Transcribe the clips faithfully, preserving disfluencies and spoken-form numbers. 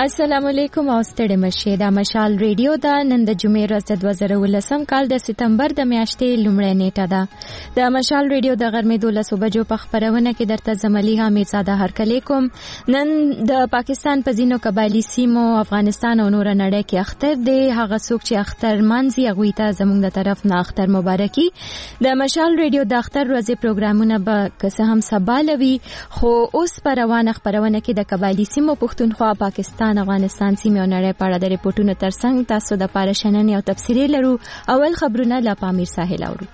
السلام علیکم او ستړي مشه دا مشال ریډیو دا نن د جمعې ورځ د دوه زره ولسم کال د سپتمبر د میاشتې لومړۍ نیټه ده د مشال ریډیو د غرمې دولسو بجو په خبرونه کې درته زملي حمید زاده هرکلی کوم. نن د پاکستان په ځینو قبایلي سیمو افغانستان او نور نړۍ کې اختر دی. هغه څوک چې اختر منځي هغوی ته زموږ د طرف نه اختر مبارکي. د مشال ریډیو د اختر ورځې پروګرامونه به که څه هم سبا لوي، خو اوس په روانه خبرونه کې د قبایلي سیمو پښتونخوا، پاکستان، افغانستان سیمه او نړۍ په اړه د ریپورتونو ترڅنګ تاسو د پاره شننې او تفسیرې لرو. اول خبرونه له پامیر ساحل اورو.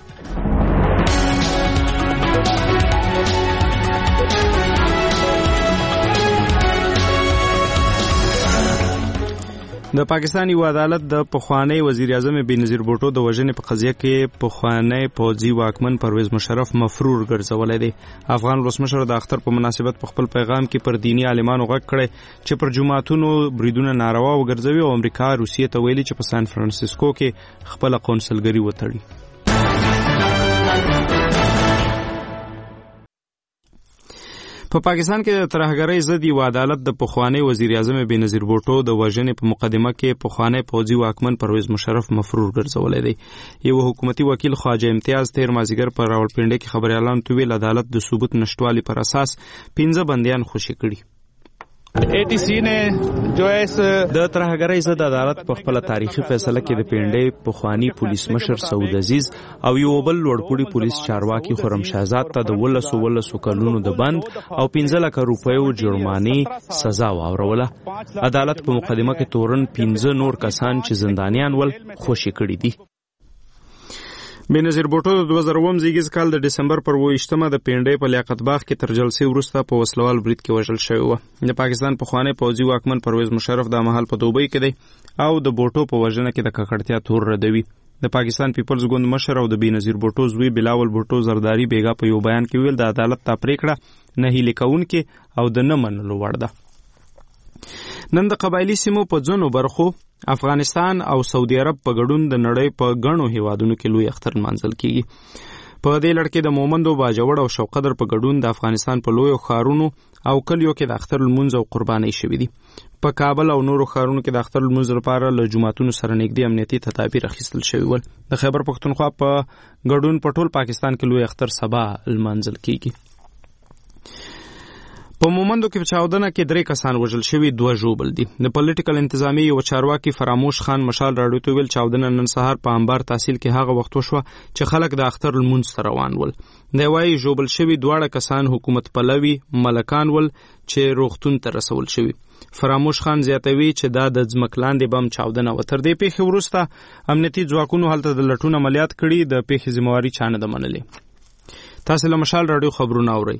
د پاکستان یو عدالت د پخوانی وزیر اعظم بېنظیر بوټو د وژنې په قضیه کې پخوانی پوځي واکمن پرویز مشرف مفرور ګرځولی دی. افغان ولسمشر د اختر په مناسبت په خپل پیغام کې پر دینی عالمانو غږ کړی چې پر جوماتونو بریدونه ناروا وګرځوي او امریکا روسیې ته ویلي چې په سان فرانسیسکو کې خپله قونسلګري وتړي. په پاکستان کې د ترهګرۍ ضد یو عدالت د پخوانی وزیر اعظم بېنظیر بوټو د وژنې په مقدمه کې پخوانی پوځي واکمن پرویز مشرف مفرور ګرځولی دی. یو حکومتي وکیل خواجه امتیاز تیر مازدیګر په راولپنډۍ کې خبریالانو ته ویل عدالت د ثبوت نشتوالي پر اساس پنځه بندیان خوشي کړي. اے ٹی سی نے جو ہے د ترهګرۍ ضد عدالت په خپل تاریخي فیصله کې د پنډۍ پخوانی پولیس مشر سعود عزیز او یو بل لوړپوړي پولیس چارواکي خرم شهزاد ته د ولسو ولسو کلونو د بند او پنځه لکه روپیو جرمانې سزا واوروله. عدالت په مقدمه کې تورن پنځه نور کسان چې زندانیان ول خوشي کړي دي. بېنظیر بوټو د دوه زره اووم زیږیز کال د ډسمبر پر اوویشتمه د پنډۍ په لیاقت باغ کې تر جلسې وروسته په وسلوال برید کې وژل شوی و. د پاکستان پخوانی پوځي واکمن پرویز مشرف دا مهال په دوبۍ کې دی او د بوټو په وژنه کې د ککړتیا تور ردوي. د پاکستان پیپلز ګوند مشر او د بېنظیر بوټو زوی بلاول بوټو زرداری بیګا په یو بیان کې ویل د عدالت دا پریکړه نه هیلې کوونکې او د نه منلو وړ ده. نن د قبایلي سیمو په ځینو برخو افغانستان او سعودي عرب په ګډون د نړۍ په ګڼو هیوادونو کې لوی اختر نمانځل کیږي. په دې لړ کې د مومندو، باجوړ او شوقدر په ګډون د افغانستان په لویو ښارونو او کلیو کې د اختر لمونځ او قربانۍ شوي دي. په کابل او نورو ښارونو کې د اختر لمونځ لپاره له جوماتونو سره نږدې امنیتي تدابیر اخیستل شوي ول. د خیبر پښتونخوا په ګډون په ټول پاکستان کې لوی اختر سبا لمانځل کیږي. په مومندو کې په چاودنه کې درې کسان وژل شوي، دوه ژوبل دي. د پولیټیکل انتظامی یو چارواکي فراموش خان مشال راډیو ته ویل چاودنه نن سهار په انبار تحصیل کې هغه وخت وشوه چې خلک د اختر لمونځ ته روان ول. دی وایي ژوبل شوي دواړه کسان حکومت پلوي ملکان ول چې روغتون ته رسول شوي. فراموش خان زیاتوي چې دا د ځمکلاندې بم چاودنه و. تر دې پیښې وروسته امنیتي ځواکونو هلته د لټون عملیات کړي. د پیښې ذمہواري چا نه ده منلې. تاسو له مشال راډیو خبرونه اورئ.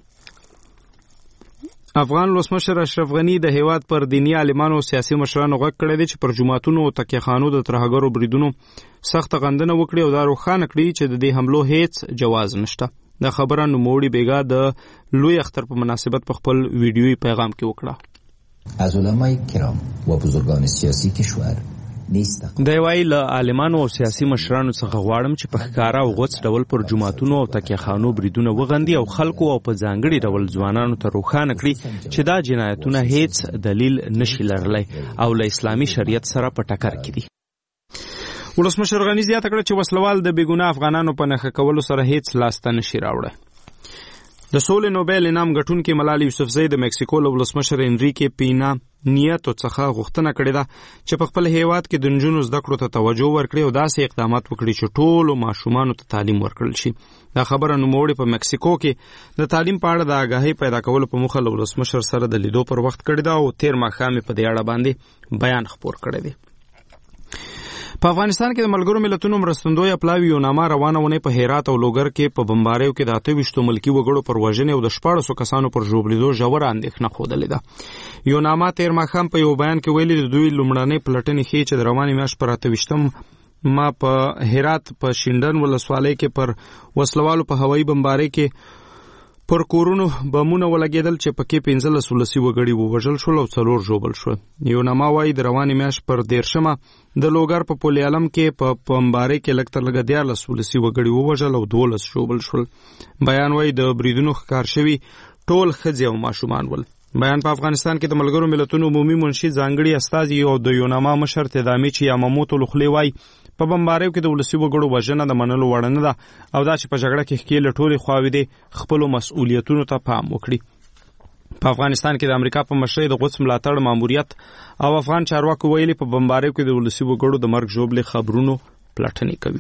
افغان ولسمشر اشرف غنی د هیواد پر دینی عالمانو او سیاسي مشرانو غږ کړی دی چې پر جوماتونو او تکیهخانو د ترهګرو بریدونو سخت غندنه وکړي او دا روښانه کړي چې د دې حملو هیڅ جواز نشته. دا خبره نوموړي بیګا د لوی اختر په مناسبت په خپل ویډیویي پیغام کې وکړه. از علمای کرام و بزرگان سیاسی کشور دی وایي له عالمانو او سیاسي مشرانو څخه غواړم چې په ښکاره او غوڅ ډول پر جوماتونو او تکیهخانو بریدونه وغندي او خلکو او په ځانګړي ډول ځوانانو ته روښانه کړي چې دا جنایتونه هیڅ دلیل نشي لرلی او له اسلامي شریعت سره په ټکر کې دي. ولسمشر غني زیاته کړه چې وسلوال د بېګناه افغانانو په نښه کولو سره هیڅ لاسته نشي راوړی. د سولې نوبل انعام ګټونکي ملال یوسفزۍ د مکسیکو له ولسمشر انریکې پینا نیتو څخه غوښتنه کړې ده چې په خپل هیواد کې د نجونو زده کړو ته توجه ورکړي او داسې اقدامات وکړي چې ټولو ماشومانو ته تعلیم ورکړل شي. دا خبره نوموړي په مکسیکو کې د تعلیم په اړه د آګاهۍ پیدا کولو په موخه له ولسمشر سره د لیدو پر وخت کړې ده او تیر ماښام په دې اړه باندې بیان خپور کړی دی. په افغانستان کې د ملګرو ملتونو مرستندوی اپلاوي یو نامه روانه ونې په هرات او لوګر کې په بمباریو کې د اته ویشتو ملکي وګړو پر وژنې او د شپاړسو کسانو پر ژوبلیدو ژوره اندېښنه ښودلې ده. یو نامه تیر ماښام په یو بیان کې ویلي د دوی لومړنۍ پلټنې ښیي چې د روانې میاشتې پر اته ویشتم ما په هرات په شینډن ولسوالۍ کې پر وسلوالو په هوایي بمبارۍ کې پر کورونو بمونه ولګېدل چې پکې پنځلس ولسي وګړي ووژل شول او څلور ژوبل شول. یو نامه وایي د روانې میاشتې پر دیرشمه د لوګر په پل عالم کې په بمبارۍ کې لږ تر لږه دیارلس ولسي وګړي ووژل او دولس ژوبل شول. بیان وایي د بریدونو ښکار شوي ټول ښځې او ماشومان ول. بیان په افغانستان کې د ملګرو ملتونو عمومي منشي ځانګړي استازي او د یوناما مشر تدامیچ یاماموتو لخوا وایي په بمباریو کې د ولسي وګړو وژنه د منلو وړ نه ده او دا چې په جګړه کې ښکېل ټولې خواوې دي خپل مسؤلیتونو ته پام وکړي. په افغانستان کې د امریکا په مشرۍ د قدس ملاتړ ماموریت او افغان چارواکو ویلي په بمباریو کې د ولسي وګړو د مرګ ژوبلې خبرونو پلټنې کوي.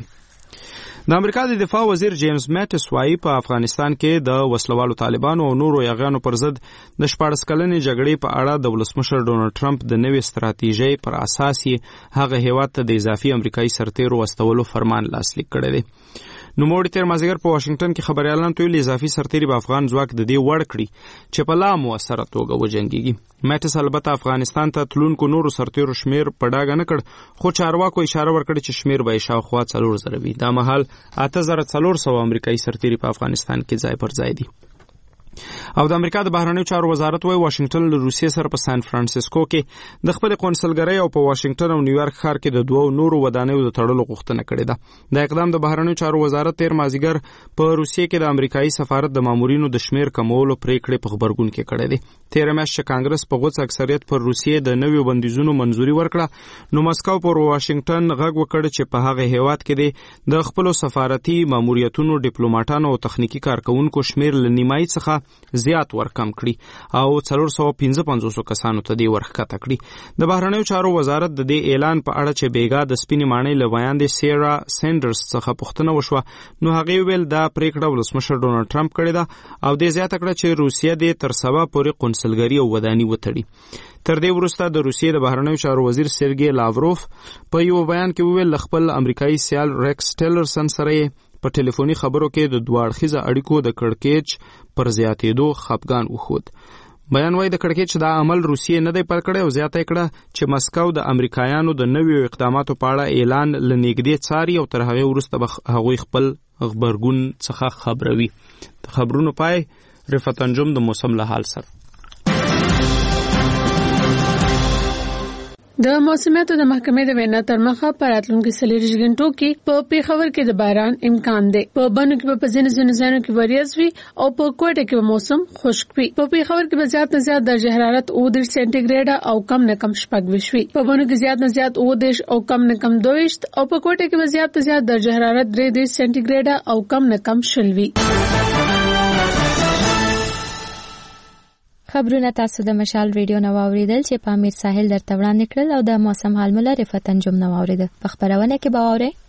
د امریکا د دفاع وزیر جیمز میټس وايي په افغانستان کې د وسلوالو طالبانو او نورو یاغیانو پر ضد د شپاړس کلنې جګړې په اړه د ولسمشر ډونالد ټرمپ د نوې ستراتیژۍ پر اساس یې هغه هیواد ته د اضافي امریکایي سرتیرو واستولو فرمان لاسلیک کړی دی. نوموړي تیر مازدیګر په واشنگټن کې خبريالانو ته ویلي اضافي سرتیري به افغان ځواک د دې وړ کړي چې په لا مؤثره توګه وجنګيږي. میټس البته افغانستان ته تلونکو نورو سرتیرو شمیر په ډاګه نه کړ خو چارواکو اشاره ورکړه چې شمیر به شاوخوا څلور زره وي. دا مهال اته زره څلور سوه امریکایي سرتیري په افغانستان کې ځای پر ځای دي. او د امریکا د بهرنیو چارو وزارت وايي واشنگټن له روسیې سره په سان فرانسیسکو کې د خپل قونسلګرۍ او په واشنگټن او نیویارک ښار کې د دوو نورو ودانیو د تړلو غوښتنه کړې ده. دا اقدام د بهرنیو چارو وزارت تیر مازدیګر په روسیې کې د امریکایي سفارت د مامورینو د شمیر کمولو پریکړې په خبرګون کې کړې دي. تیر میاشت چې کانګرس په غوڅ اکثریت پر روسیې د نویو بندیزونو منځوري ورکړه نو مسکو پر واشنگټن غږ وکړ چې په هغه هیواد کې د خپل سفارتي ماموریتونو ډیپلوماټانو او تخنیکی کارکونکو شمیر ل نیمایي څخه زیات ورکم کړي او څلور سوه پنځه پنځوس کسانو ته دی ورښکته کړي. د بهرنیو چارو وزارت د دې اعلان په اړه چې بیګا د سپینې ماڼۍ له ویاندې سیرا سینډرز څخه پوښتنه وشوه نو هغې ویل دا پریکړه ولسمشر ډونالد ټرمپ کړې ده او دې زیاته کړه چې روسیه دې تر سبا پورې قونسلګري او وداني وتړي. تر دې وروسته د روسیې د بهرنیو چارو وزیر سرګی لاوروف په یو بیان کې وویل خپل امریکایي سیال ریکس ټیلرسن سره په ټلیفوني خبرو کې د دوه اړخیزه اړیکو د کړکېچ پر زیاتېدو خپګان وښود. بیان وايي د کړکېچ دا عمل روسیې نه دی پر کړی او زیاته کړه چې مسکو د امریکایانو د نویو اقداماتو په اړه اعلان له نږدې څاري او تر هغې وروسته به هغوی خپل غبرګون څخه خبروي. د خبرونو پای رفعت انجم د موسم له حال سره. د موسمیاتو د محکمې د وینا تر مخه په راتلونکو څلوېښت غنټو کې په پیښور کې د باران امکان دی. په بنو کې په ځینو ځینو ځایونو کې وریځ وي او په کوټه کې به موسم خشک وي. په پیښور کې به زیات نه زیات درجه حرارت اووه دېرش سانتي ګریډ او کم نه کم شپږ ویشت وي. په بنو کې زیات نه زیات اووه دېرش او کم نه کم دوه ویشت او په کوټه کې به زیات نه زیات درجه حرارت درې دېرش سانتي ګریډ او کم نه کم شل وي. خبرونه تاسو د مشال ریډیو نو اوریدل چې په امیر ساحل درته وړاندې کړل او د موسم حال مله رفعت انجم نو اوریدل. په خبرونه کې به اورئ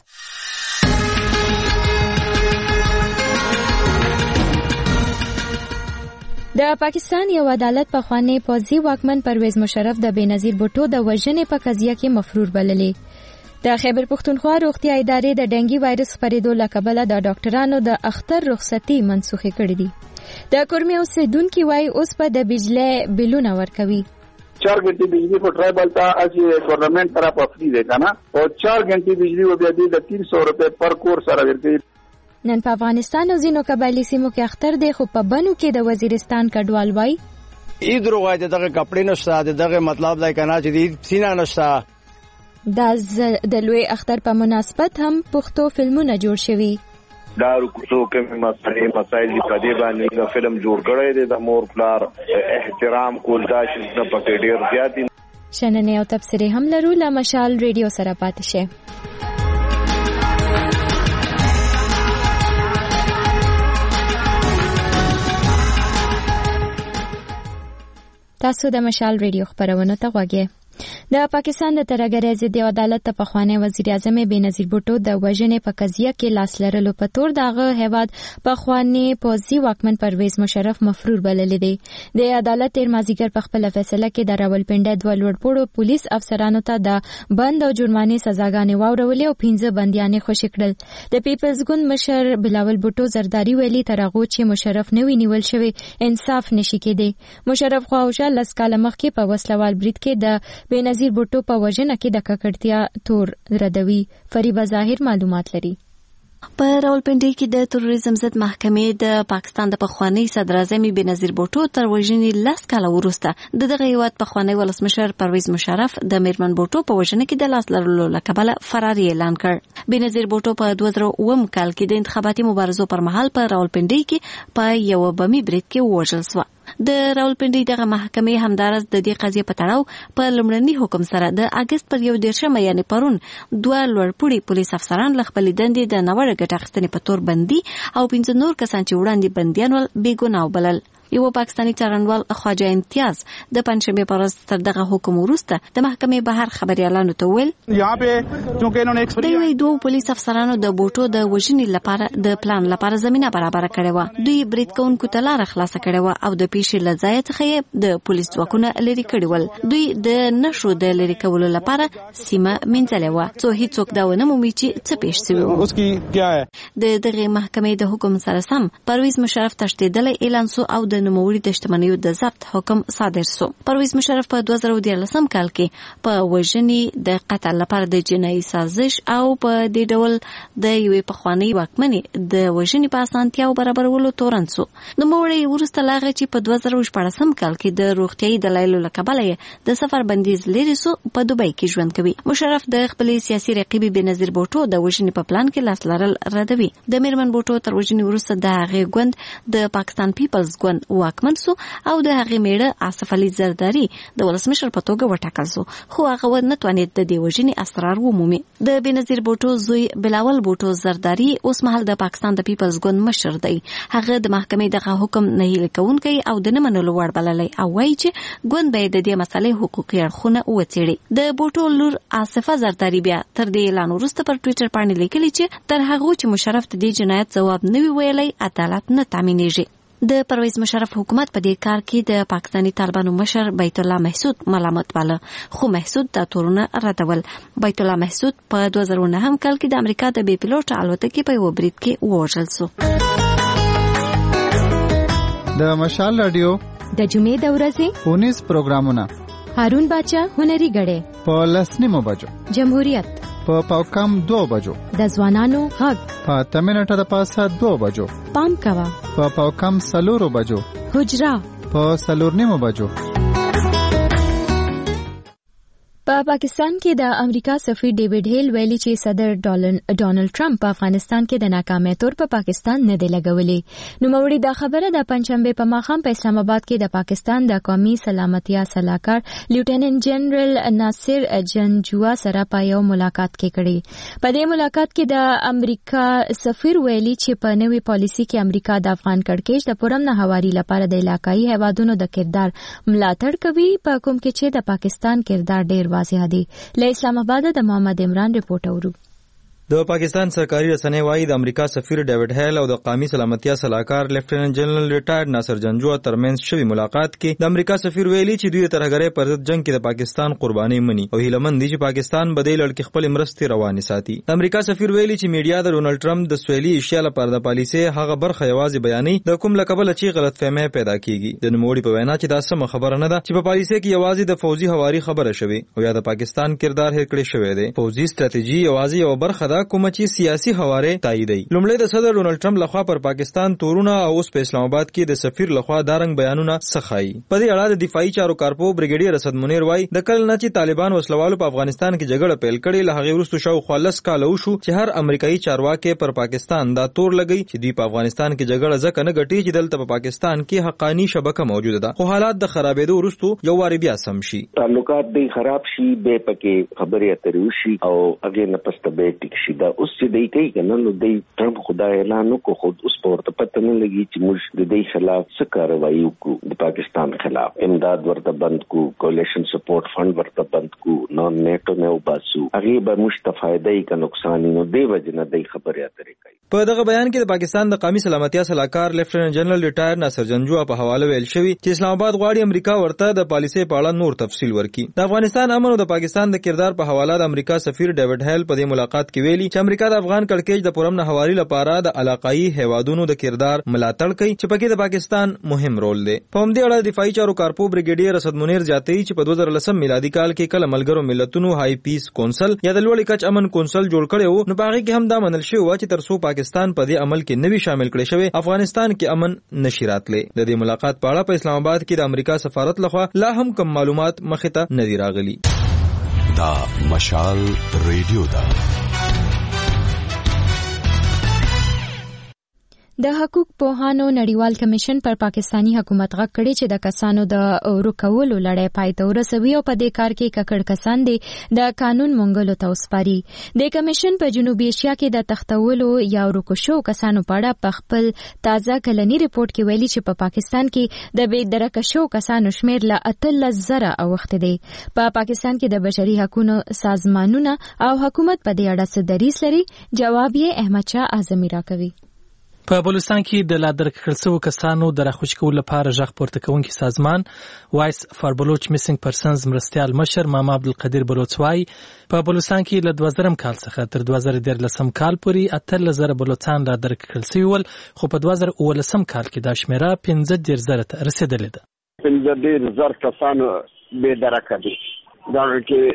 د پاکستان یو عدالت په خوانی پوځي واکمن پرویز مشرف د بېنظیر بوټو د وژنې په قضیه کې مفرور بللې. د خیبر پښتونخوا روغتیا ادارې د ډنګي وایرس خپرېدو له کبله د ډاکټرانو د اختر رخصتي منسوخه کړې دي. د کورمي اوسیدونکو وايي اوس په د بجلی بلونه ورکوي. चार घंटे बिजली को ट्राइबल था आज गवर्नमेंट तरफ फ्री देगा ना और चार घंटे बिजली वो भी د तीन सौ रुपए पर कोर्स سره ورکړي. نن په افغانستان او ځینو قبایلی سیمو کې اختر دی خو په بنو کې د وزیرستان کډوال وای عید روغه دغه کپڑے نشته دغه مطلب لای کنه چې سینا نشته. د لوی اختر په مناسبت هم پښتو فلمونه جوړ شوي. دا کوڅو کې مسایل مسایل په دې باندې د فلم جوړ کړی دی د مور پلار احترام کول دا چې په کې ډیر زیات دي. شننه او تبصره هم لرو له مشال ریډیو سره پاتې شه. تاسو د مشال ریډیو خبرونه ته غوږی. د پاکستان د ترګری ضد عدالت ته پخوانی وزیر اعظم بېنظیر بوټو د وژنې په قضیه کې لاس لرلو په تور دغه هیواد پخوانی پوځي واکمن پرویز مشرف مفرور بللی دی. د عدالت تیر مازیګر په خپل فیصله کې د راولپنډي دوه لوړپوړو پولیس افسرانو ته د بند او جرمانې سزاګانې واورولې او پنځه بندیانې خوشي کړل. د پیپلز ګوند مشر بلاول بوټو زرداری ویلي تر هغه چې مشرف نه وینول شوی انصاف نشي کېدی. مشرف خواوشا لس کاله مخکې په وسلوال برید کې د بېنظیر بوټو په وژنه کې د ککړتیا تور ردوي. فریبه ظاهر معلومات لري. په راولپنډي کې د تروریزم ضد محکمې د پاکستان د پخوانی صدر اعظم بېنظیر بوټو تر وژنې لس کاله وروسته د دغه هیواد پخوانی ولسمشر پرویز مشرف د میرمن بوټو په وژنه کې د لاس لرلو له کبله فراري اعلان کړ. بېنظیر بوټو په دوه زره اووم کال کې د انتخاباتي مبارزو پر مهال په راولپنډي کې په یو بمي برید کې ووژل شو. د راولپنډي دغه محکمې همدارس د دې قضیې په تړاو په لومړني حکم سره د اگست پر یو دیرشمه یعنی پرون دوه لوړپوړي پولیس افسران له خپلې دندې د ناوړه ګټه اخیستنې په تور بندي او پنځه نور کسان چې وړاندې بندیان ول بې ګناه وبلل. یو پاکستاني څارنوال خواجه امتیاز د پنځمې پر ورځ تر دغه حکم وروسته د محکمې بهر خبريالانو ته ویل یہاں پہ چونکہ انہوں نے دوی دوه پولیس افسرانو د بوټو د وژنې لپاره د پلان لپاره زمينه برابر کړې و. دوی برید کوونکو ته لار خلاص کړې و او د پیښې لځای څخه د پولیس ځواکونه لري کړي ول. دوی د نشو د لري کولو لپاره سیمه منځلې و څو هیڅوک دا ونه مومي چې څه پیښ شوی. اس کی کیا ہے د دغه محکمې د حکم سره سم پرویز مشرف تشدیدل اعلان سو او د نوموړي د شتمنیو د ضبط حکم صادر سو. پرویز مشرف په دوه زره دیارلسم کال کې په وژنې د قتل لپاره د جنایي سازش او په دې ډول د یوې پخوانۍ واکمنې د وژنې په اسانتیاو برابرولو تورن سو. نوموړي وروسته لاغه چې په دوه زره شپږم کال کې د روغتيایي دلایلو له کبله د سفر بندیز لري سو په دوبۍ کې ژوند کوي. مشرف د خپل سیاسي رقیب بنظیر بوټو د وژنې په پلان کې لاس لرل ردوي. د میرمن بوټو تر وژنې وروسته د هغې ګوند د پاکستان پیپلز ګوند واکمن سو او د هغې میړه آصف علي زرداری د ولسمشر په توګه وټاکل سو، خو هغه ونه توانید د دې وژنې اسرار ومومي. د بنظیر بوټو زوی بلاول بوټو زرداری اوس مهال د پاکستان د پیپلز ګوند مشر دی. هغه د محکمې دغه حکم نه هیله کوونکی او د نه منلو وړ بللی او وایي چې ګوند باید د دې مسلې حقوقي اړخونه وڅېړي. د بوټو لور آصفه زرداری بیا تر دې اعلان وروسته پر ټویټر باندې لیکلي چې تر هغه چې مشرف د دې جنایت ځواب نه وی ویلی عدالت نه تامینېږي. د پرویز مشرف حکومت په دې کار کې د پاکستاني طالبانو مشر بیت الله محسود ملامت باله، خو محسود دا تورونه ردول. بیت الله محسود په دوه زره نهم کال کې د امریکا د بې پیلوټ الوتکې په یو برید کې ووژل سو. د مشال رادیو د جمعې د ورځې اونیس پروګرامونه هارون باچا هنري غړې په لسنیمو بجو، جمهوریت په پاوکم دو بجو، د ځوانانو غږ په تمنټه د پاسه دو بجو، پام کوا په پاوکم سلورو بجو، حجرا په سلورنیمو بجو. په پاکستان کې د امریکا سفیر ډیوډ هیل ویلي چې صدر ډونالد ټرمپ په افغانستان کې د ناکامۍ تور په پاکستان نه دی لګولې. نوموړي دا خبره د پنځشنبه په ماښام په اسلام آباد کې د پاکستان د قومي سلامتیا سلاکار لیوټیننټ جنرال ناصر جنجوا سره په یو ملاقات کې کړې. په دې ملاقات کې د امریکا سفیر ویلي چې په نوې پالیسي کې امریکا د افغان کړکېچ د پرم نه هواري لپاره د علاقايي هیوادونو د کردار ملاتړ کوي، په کوم کې چې د پاکستان کردار ډېر واضح دی. له اسلام آباد د محمد عمران رپورټ اورو. د پاکستان سرکاري رسنۍ وايي د امریکا سفیر ډیوډ هیل او د قومي سلامتیا سلاکار لیفټیننټ جنرال ریټایرډ ناصر جنجوا ترمنځ شوی ملاقات کې د امریکا سفیر ویلي چې دوی د ترهګرۍ پر ضد جنگ کې د پاکستان قرباني مني او هیلمن دي چې پاکستان به د لړ کې خپل مرستې روانې ساتي. د امریکا سفیر ویلي چې میډیا د ډونالد ټرمپ د سویلي ایشیا لپاره د پالیسي هغه برخه یوازې بیانې د کوم لقبل چې غلطفهمي پیدا کیږي. د نوموړي په وینا چې دا سم خبره نه ده چې په پالیسي کې یوازې د فوزي هواري خبره شوي او یا د پاکستان کردار هېر کړی شوی دی. فوزي ستراتیژي یوازې یو برخه ده کوم چې سیاسي حواله تاییدي. لومړی د صدر ډونالد ټرمپ لخوا پر پاکستان تورونه او اوس په اسلام آباد کې د سفیر لخوا دارنګ بیانونه سخای. په دې اړه د دفاعي چارو کارپو بریګیډیر اسد منیر وای د کل نه چې طالبان وسلوالو په افغانستان کې جګړه پیل کړې له هغه وروسته شاو خالص کال وشو چې هر امریکایي چارواکي پر پاکستان دا تور لګی چې دوی په افغانستان کې جګړه ځکه نه غټي چې دلته په پاکستان کې حقانی شبکه موجوده ده، خو حالات د خرابېدو وروسته یو واری بیا سم شي، تعلقات به خراب شي، به پکې خبرې اترې وشي او هغه نه پسته به ټیک شي. دا اوس چې دی کوي کنه نو دی ټرمپ خدای اعلان وکړو خود اوس پورته پته نه لګي چې موږ د دې خلاف څه کاروایي وکړو. د پاکستان خلاف امداد ورته بند کو، کولیشن سپورټ فند ورته بند کو، نو نیټو نه وباسو، هغه به مستفایده ای کا نقصان نو دی وجنه دی خبرې اترې کوي. په دغه بیان کې د پاکستان د قومي سلامتیا سلاکار لیفټیننټ جنرال ریټایر ناصر جنجوا په حواله ویل شوی چې اسلام آباد غواړي امریکا ورته د پالیسي په اړه نور تفصیل ورکړي. د افغانستان امن او د پاکستان د کردار په حواله د امریکا سفیر ډیوډ هیل په دې ملاقات کې ویلي چې امریکا د افغان کړکېچ د پرم نه هواري لپاره د علاقايي هیوادونو د کردار ملاتړ کوي چې پکې د پاکستان مهم رول دی. په همدې اړه دفاعي چارو کارپو بریګیډیر اسد منیر زیاتوي چې په دوه زره لسم میلادي کال کې کله ملګرو ملتونو های پیس کونسل یا د لوړ کچ امن کونسل جوړ کړي وو، نو په هغه کې هم دا منل شوی و چې ترڅو پاکستان په دې عمل کې نوي شامل کړي شوی افغانستان کې امن نشي راتلی. د دې ملاقات په اړه په اسلام آباد کې د امریکا سفارت لخوا لا هم کم معلومات مخې ته نه دي راغلي. دا مشال ریډیو دا د حقوق پوهانو نړیوال کمیشن پر پاکستانی حکومت غږ کړی چې د کسانو د ورکولو لړۍ پای ته ورسوي او په دې کار کې ککړ کسان دي د قانون منګولو ته وسپاري. د کمیشن په جنوبي ایشیا کې د تختولو یا ورکوشو کسانو په اړه په خپل تازه کلنی ریپورت کې ویلي چې په پا پاکستان کې د بې درکه شو کسانو شمیر له اتلس زره اوښتی دی. په پا پاکستان کې د بشري حقوقو سازمانونه او حکومت په دې اړه څه دریځ لري؟ جواب یې احمد شاه اعظمي راکوي. په بلوچستان کې د لا درکړل شوو کسانو د راخوش کولو لپاره ژغ پورته کوونکي سازمان وایس فار بلوچ میسنګ پرسنز مرستیال مشر ماما عبدالقدیر بلوچ وايي په بلوچستان کې له دوه زره کال څخه تر دوه زره دیارلسم کال پورې اتلس زره بلوچستان لا درکړل شوي ول، خو په دوه زره اوولسم کال کې دا شمیره پنځه دېرش زره ته رسیدلې ده. پنځه دېرش زره کسان بې درکه دي. دا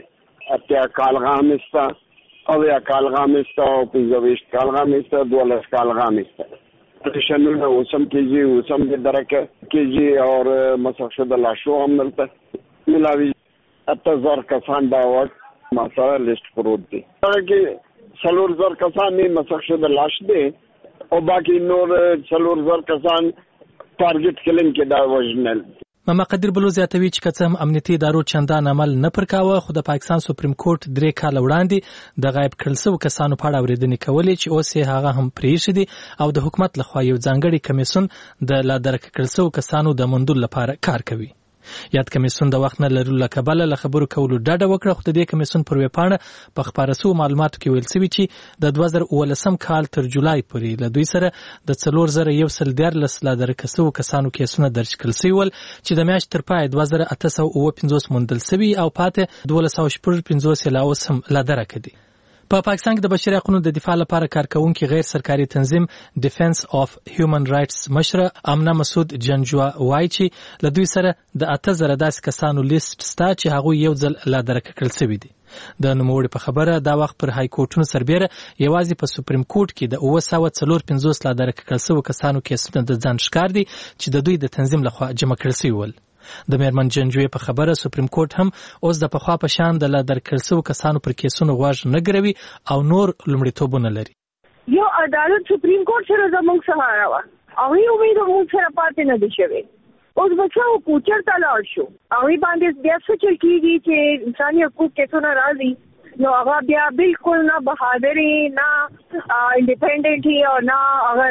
کې اتیا کالغام استا او یا کالغام استا او پنځه ویشت کالغام استا دولس کالغام استا پریشانونه اوسم کېږي اوسم بې درکه کېږي او مسخ شده لاشو هم دلته ملاوي اته زر کسان دا وخت ما سره لیست پروت دي. هغه کې څلور زر کسان یې مسخ شده لاش دي او باقي نور څلور زر کسان ټارګټ کلین کې دا وژنل. ماما قدیر بلوچ زیاتوي چې که څه هم امنیتي ادارو چندان عمل نه پر کاوه، خو د پاکستان سپریم کورټ درې کاله وړاندې د غایب کړل شوو کسانو په اړه اورېدنې کولې چې اوس یې هغه هم پرېښي دي او د حکومت لخوا یو ځانګړی کمیسیون د لا درکه کړل شوو کسانو د موندلو لپاره کار کوي. یاد کمیسیون د وخت نه لرلو له کبله له خبرو کولو ډډه وکړه، خو د دې کمیسیون پر ویبپاڼه په خپاره شوو معلوماتو کې ویل شوي چې د دوه زره اوولسم کال تر جولای پورې له دوی سره د څلور زره یو سل دیارلس لا درکه شوو کسانو کیسونه درج کړل شوي ول چې د میاشتې تر پایه دوه زره اته سوه اووه پنځوس موندل شوي او پاتې دولس سوه شپږ پنځوس یې لا اوس هم لا درکه دي. په پاکستان کې د بشري حقوقو د دفاع لپاره کارکونکي غیر سرکاري تنظیم ډیفنس اف هیومن رائټس مشره امنه مسعود جنجوا وایي چې له دوی سره د اته زره داسې کسانو لیست شته چې هغوی یو ځل لا درکه کړل شوي دي. د نوموړي په خبره دا وخت پر های کورټونو سربیره یوازې په سپریم کورټ کې د اوه سوه څلور پنځوس لا درکه کړل شوو کسانو کیسونه د ځان ښکار دي چې د دوی د تنظیم لخوا جمع کړل شوي ول. د میرمن جنجوی په خبره سپریم کورټ هم اوس د پخوا په شان د لا درکړل شوو کسانو پر کیسونو غوږ نه ګروي او نور لومړیتوبونه لري. یو عدالت سپریم کورټ سره زموږ سهارا وه، هغوی امید موږ سره پاتې نه دي شوی. اوس به څه وکړو؟ چېرته لاړ شو؟ هغوی باندې بیا څه چل کېږي چې انساني حقوق کیسونه راځي نو هغه بیا بالکل نه بهادري نه انډیپینډنټي او نه هغه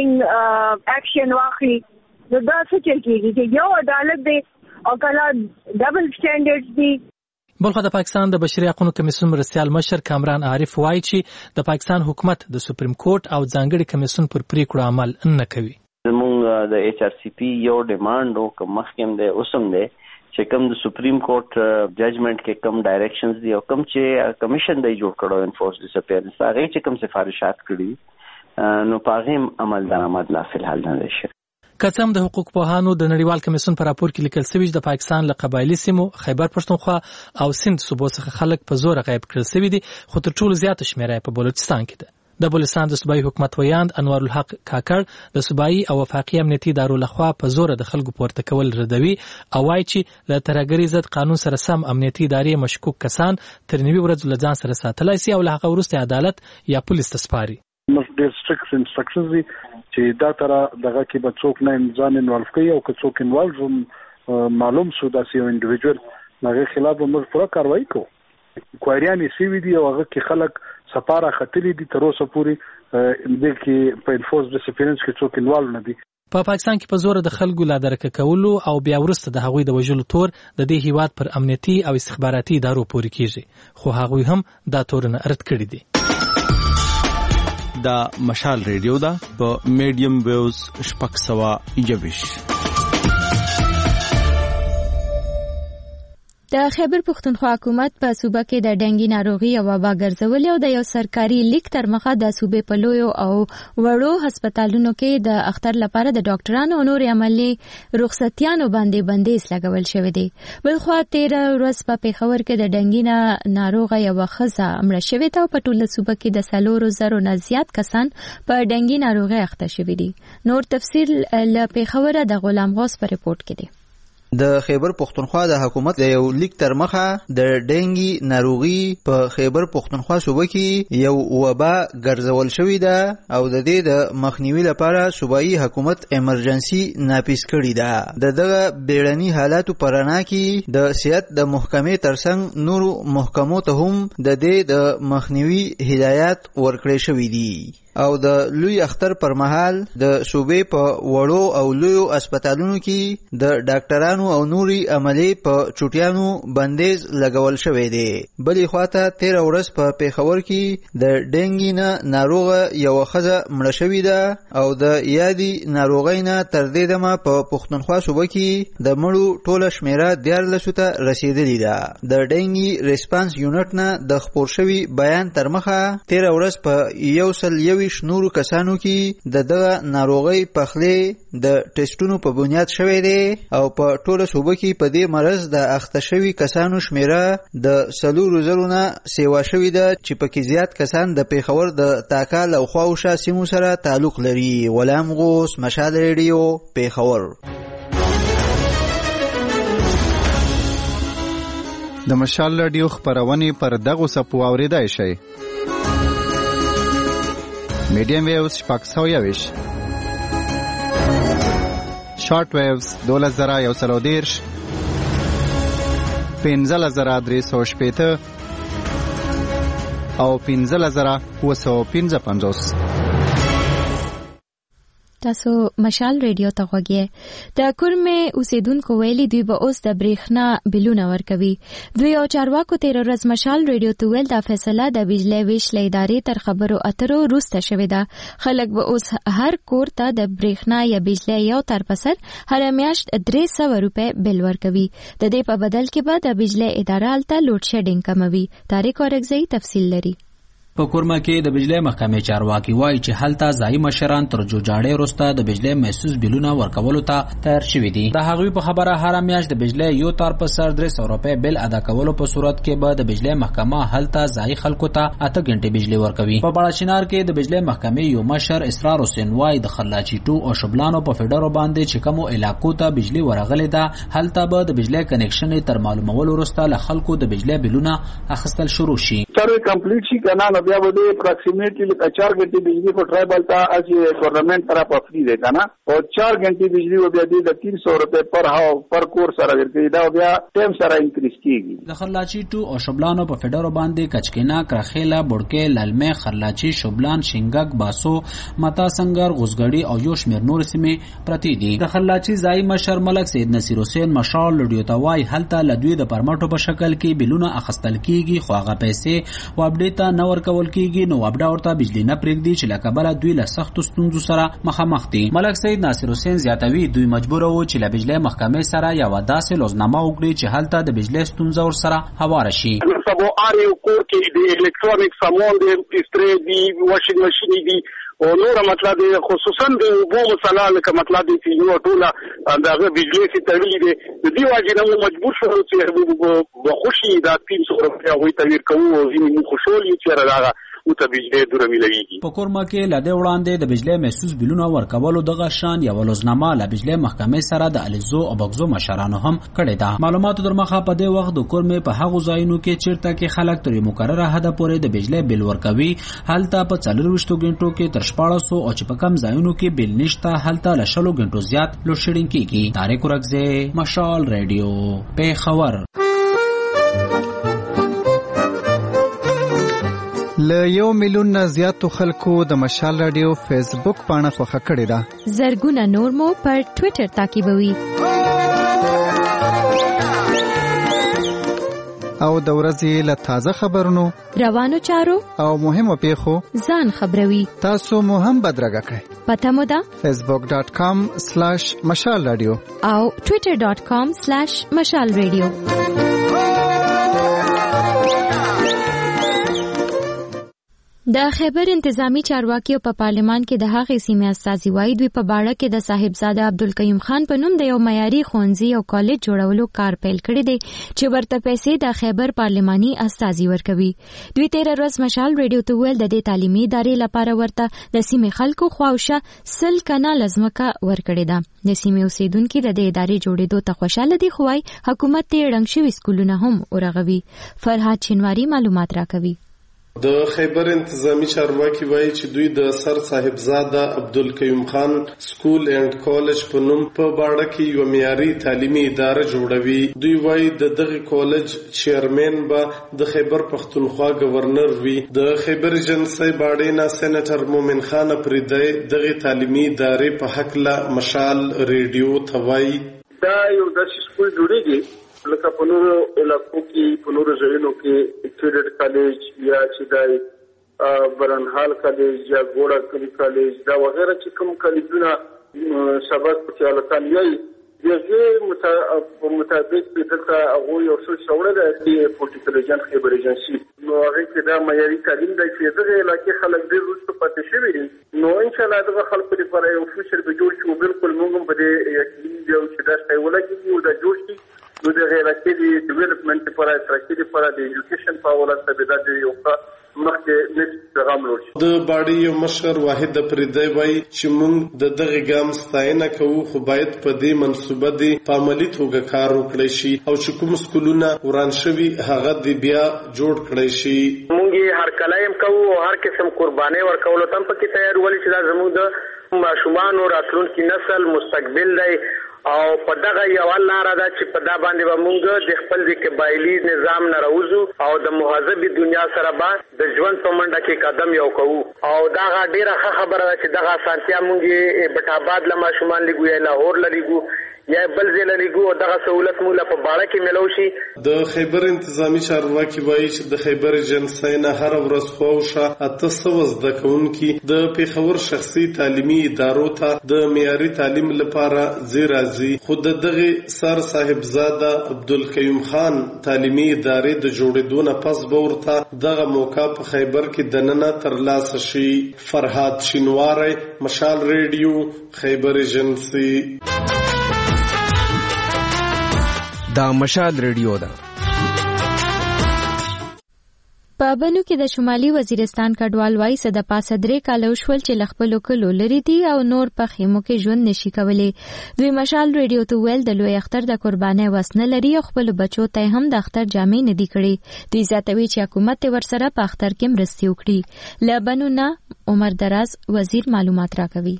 ډیرینګ اکشن واخلي. نو دا څه چل کېږي چې یو عدالت دی او کله ډبل سټینډرډز دي. بلخو د پاکستان د بشري حقوقو کمیسیون مرستیال مشر کامران عارف وایي چې د پاکستان حکومت د سپریم کورټ او ځانګړي کمیسیون پر پریکړو عمل نه کوي. زمونږ د ایچ آر سی پی یو ډیمانډ او کوم مخکیم دی اوسم دی چې کوم د سپریم کورټ ججمنټ کې کوم ډایریکشنز دی او کوم چې کمیشن دی جوړ کړو انفورس ډیسپیرنس هغه چې کوم سفارشات کړي نو په هغه عمل درآمد لا فلحال نه دی شوی. که څه هم د حقوق پوهانو د نړیوال کمیسیون په راپور کې لیکل شوي چې د پاکستان له قبایلي سیمو خیبر پښتونخوا او سند صوبو څخه خلک په زوره غایب کړل شوي دي، خو تر ټولو زیاته شمیره په بلوچستان کې ده. د بلوچستان د صوبایي حکومت ویاند انوار الحق کاکړ د صوبایي او وفاقي امنیتي ادارو لخوا په زوره د خلکو پورته کول ردوي او وایي چې له ترهګرۍ ضد قانون سره سم امنیتي ادارې مشکوک کسان تر نوي ورځو له ځان سره ساتلی سي او له هغه وروسته عدالت یا پولیس ته سپاري. موږ ډېر سټرکټ انسټرکشنز دي چې دا تر دغه کې به څوک نه ځان انوالو کوي او که څوک انوالو معلوم شو داسې یو انډیویجوال هغه خلاف به موږ پوره کاروایي کوو. کوایریان یې سوي دي او هغه کې خلک سپاره ختلي دي تر اوسه پورې دې کې په انفورس ډیسپیرنس کې څوک انوالو نه دي. په پاکستان کې په زور د خلکو لا درکه کولو او بیا وروسته د هغوی د وژلو تور د دې هیواد پر امنیتي او استخباراتي ادارو پورې کیږي، خو هغوی هم دا تورونه رد کړي دي. دا مشال ریډیو دا په میډیم ویوز شپږ سوه یوویش. د خیبر پښتونخوا حکومت په صوبه کې د ډنګي ناروغي او وبا ګرځولې او د یو سرکاري لیک تر مخه د صوبې په لویو او وړو هسپتالونو کې د اختر لپاره د ډاکټرانو او نور عملي رخصتیانو باندې بندیز لګول شوی دی. بلخوا تیره ورځ په پیښور کې د ډنګي ناروغه یوه ښځه مړه شوې ده او په ټوله صوبه کې د څلورو زرو نه زیات کسان په ډنګي ناروغۍ اخته شوي دي. نور تفصیل له پیښوره د غلام غوث په ریپورت کې دی. د خیبر پختونخوا د حکومت د یو لیک تر مخه د ډینګي ناروغي په خیبر پختونخوا صوبه کې یو وبا ګرځول شوې ده او د دې د مخنیوي لپاره صوبایي حکومت ایمرجنسي نافذ کړې ده. د دغه بیړني حالاتو پرانا کې د صحت د محکمې ترڅنګ نورو محکمو ته هم د دې د مخنیوي هدایات ورکړې شوې دي او د لوی اختر پر مهال د صوبې په وړو او لویو اسپیټالونو کې د ډاکټرانو او نوري عملي په چوټیانو بندیز لګول شوی دی. بلې خواته تیره ورځ په پیښور کې د ډینګي نه ناروغه یوه ښځه مړه شوې ده او د یادې ناروغۍ نه تر دې دمه په پښتونخوا صوبه کې د مړو ټوله شمیره دیارلسو ته رسیدلې ده. د ډینګي ریسپانس یونټ نه د خپور شوي بیان تر مخه تیره ورځ په یو سل یو نورو کسانو کې د دغه ناروغۍ پخلی د ټیسټونو په بنیاد شوی دی او په ټوله صوبه کې په دې مرض د اخته شوي کسانو شمیره د څلورو زرو نه سیوا شوې ده چې پکې زیات کسان د پیښور د تاکال او خواوشا سیمو سره تعلق لري. غلام غوث، مشال ریډیو، پیښور. د مشال ریډیو خبرونه پر دغه سپو اوریدای شي. میډیم ویوز شپږ سوه یویش، شارټ ویوز دولس زره یو سل او دېرش، پنځلس زره درې سوه شپېته او پنځلس زره اووه سوه پنځه پنځوس. تاسو مشال ریډیو ته غوږی. د کورمې اوسیدونکو ویلي دوی به اوس د بریښنا بلونه ورکوي. دوی او چارواکو تیر ورځ مشال ریډیو ته ویل دا فیصله د بجلی ویش له ادارې تر خبرو اترو وروسته شوې ده. خلک به اوس هر کور ته د بریښنا یا بجلی یو تر په سر هره میاشت درې سوه روپۍ بل ورکوي. د دې په بدل کې به د بجلی اداره هلته لوډ شیډینګ کموي. طارق اورکزی تفصیل لري. په کورما کې د بجلی محکمې چارواکي وایي چې هلته ځایي مشران تر جوړجاړۍ وروسته د بجلی محسوس بلونه ورکولو ته تیار شوي دي. د هغوی په خبره هره میاشت د بجلی یو تار په سر درې سوه روپۍ بل ادا کولو په صورت کې به د بجلی محکمه هلته ځایي خلکو ته اته غنټې بجلی ورکوي. په بړاچینار کې د بجلی محکمې یو مشر اسرار حسین وایي د خلاچي ټو او شبلانو په فیډرو باندې چې کومو علاقو ته بجلی ورغلې ده هلته به د بجلی کنیکشن تر معلومولو وروسته له خلکو د بجلی بلونه اخیستل شروع شي. سروې کمپلیټ شي کنه بیا به اپروکسیمیٹلی چار گھنٹے بجلی کو ٹرائبل تھا آج یہ گورنمنٹ طرف فری دیتا نا اور چار گھنٹے بجلی وہ بیا دی تین سو روپے پر ہاؤ پر کور سره ورکړي دا بیا ټیم سره انکریز کیږي. د خلاچي ټو او شبلانو په فیډرو باندې کچکینا کرخیلا بډکې لالمه خلاچي شبلان شینګک باسو متا سنگر غوزګړی او یو شمیر نور سیمې پرتی دي. د خلاچي ځای مشر ملک سید نصیر حسین مشال لډیو توای هلته لدوی د پرمټو په شکل کې بلونه اخستل کیږي خو هغه پیسې و اپډیټ نه ورکول کیږي نو وبدا ورته بجلی نه پرېږدي چې لکه بل دوی له سختو ستونزو سره مخامخ دي. ملک سید ناصر حسین زیاتوي دوی مجبور وو چې له بجلی محکمې سره یو داسې لوزنامه وکړي چې هلته د بجلی ستونزه ور سره هواره شي. سبو اړ یو کور کې د الکترونیک سامان د استری دی واشینګ ماشین دی او نور مطلب خصوصا د وبو مسله لکه مطلب دی یو ټوله دغه بجلی سي تړلې دي د دې واجب مجبور شو چې به خوشي دا تین سو روپیا وي تغیر کوو او زموږ خوشحالي چې راغله او ته بجلی دوره ملويږي. په کورما کې لده وړاندې د بجلی محسوس بلونه ورکولو دغه شان یو لوزنامه له بجلی محکمې سره د الیزو او بغزو مشرانو هم کړې ده. معلوماتو در مخه په دې وخت د کورمې په هغو ځایونو کې چیرته کې خلک تر مقرره حد پورې د بجلی بل ورکوي هلته په څلورویشتو غنټو کې تر شپاړسو او چې په کم ځایونو کې بل نشته هلته له شلو غنټو زیات لوډ شیډینګ کیږي. طارق اورکزی، مشال ریډیو، پیښور. له یو میلیون نه زیاتو خلکو د مشال رادیو فیسبوک پاڼه خوښه کړې ده. زرګونه نور مو پر ټوئیټر تعقیبوي. او د ورځې له تازه خبرونو، روانو چارو او مهمو پیښو ځان خبروي. تاسو مو هم بدرګه کړئ. پته مو ده فیسبوک ډاټ کام سلاش مشال رادیو او ټوئیټر ډاټ کام سلاش مشال رادیو. د خیبر انتظامی چارواکي په پارلمان کې د هغې سیمې استازي وایي دوی په باړه کې د صاحبزاده عبدالقیوم خان په نوم د یو معیاري ښوونځي او کالج جوړولو کار پیل کړی دی چې ورته پیسې د خیبر پارلماني استازي ورکوي. دوی تېره ورځ مشال ریډیو ته وویل د دې تعلیمي ادارې لپاره ورته د سیمې خلکو خواوشه سل کناله ځمکه ورکړې ده. د سیمې اوسیدونکي د دې ادارې جوړېدو ته خوشاله دي، خو وايي حکومت یې ړنګ شوي سکولونه هم ورغوي. فرهاد شینواري معلومات راکوي. د خیبر انتظامی چارواکي وایي چې دوی د سر صاحبزاده عبدالقیوم خان سکول اینڈ کالج په نوم په باړه کې یو معیاري تعلیمي اداره جوړوي. دوی وایي د دغه کالج چیرمن به د خیبر پښتونخوا گورنر وي. د خیبر ایجنسی باړې نه سېنیټر مومن خان پریدی دغه تعلیمي ادارې په حق له مشال ریډیو ته وایي دا یو داسې سکول جوړیږي لکه په نورو علاقو کې په نورو ځایونو کې کیډټ کالج یا چې دا برنحال کالج یا ګوړه کلی کالج دا وغیرہ چې کوم کالجونه سبق په الکان یي دغه مطابق دغه هغه یو څه شوړه ده چې پولیټیکل ایجنټ خیبر ایجنسی نو هغه کې دا معیاري تعلیم دی چې دغه علاقې خلک ډېر وروسته پاتې شوي دي. نو ان شاء الله دغه خلکو لپاره یو فیوچر به جوړ شي او بالکل موږ هم په دې یقین یو چې دا شی ولګي او دا جوړ شي. نو د غیرتي ډیولپمنٹ لپاره ترقی لپاره د ایجوکیشن په حواله سره د یو مخکې نیکسټ پیغام لور شي. د باړې یو مشر واحد پریدی وایي چې موږ د دغه ګام ستاینه کوو، خو باید په دې منصوبه دی په عملي توګه کار وکړی شي او چې کوم سکولونه وران شوي هغه دی بیا جوړ کړی شي. موږ هر کله هم کوو او هر قسم قرباني ورکولو تم پکې تیار ولې چې دا زموږ د ماشومان او راتلونکي نسل مستقبل دی او په دغه یو لاره ده چې په دا باندې به موږ د خپل د قبایلي نظام نه راوځو او د مهذبې دنیا سره به د ژوند په منډه کې قدم یو کوو. او دا ډیره ښه خبره ده چې دغه اسانتیا موږ بټ آباد له ماشومان لګو یا لاهور لګو یا بل ځای لګو او دغه سہولت موږ په باړه کې ملو شي. د خیبر انتظامی چارواکي وایي چې د خیبر ایجنسی نه هر ورځ خواوشه اته سوه زده کوونکي د پېښور شخصي تعلیمي ادارو ته د معیاري تعلیم لپاره ځي راځي. خو د دغه سر صاحبزاده عبدالقیوم خان تعلیمي ادارې د جوړېدو نه پس به ورته دغه موقع په خیبر کې دننه ترلاسه شي. فرهاد شینواری، مشال ریډیو، خیبر ایجنسی. دا مشال ریډیو ده. په بنو کې د شمالي وزیرستان کډوال وایي څه د پاسه درې کاله وشول چې له خپلو کلو لرې دي او نور په خیمو کې ژوند نشي کولی. دوی مشال ریډیو ته ویل د لوی اختر د قربانۍ وس نه لري او خپلو بچو ته هم د اختر جامې نه دي کړې. دوی زیاتوي چې حکومت یې ورسره په اختر کې مرستې وکړي. له بنو نه عمر دراز وزیر معلومات راکوي.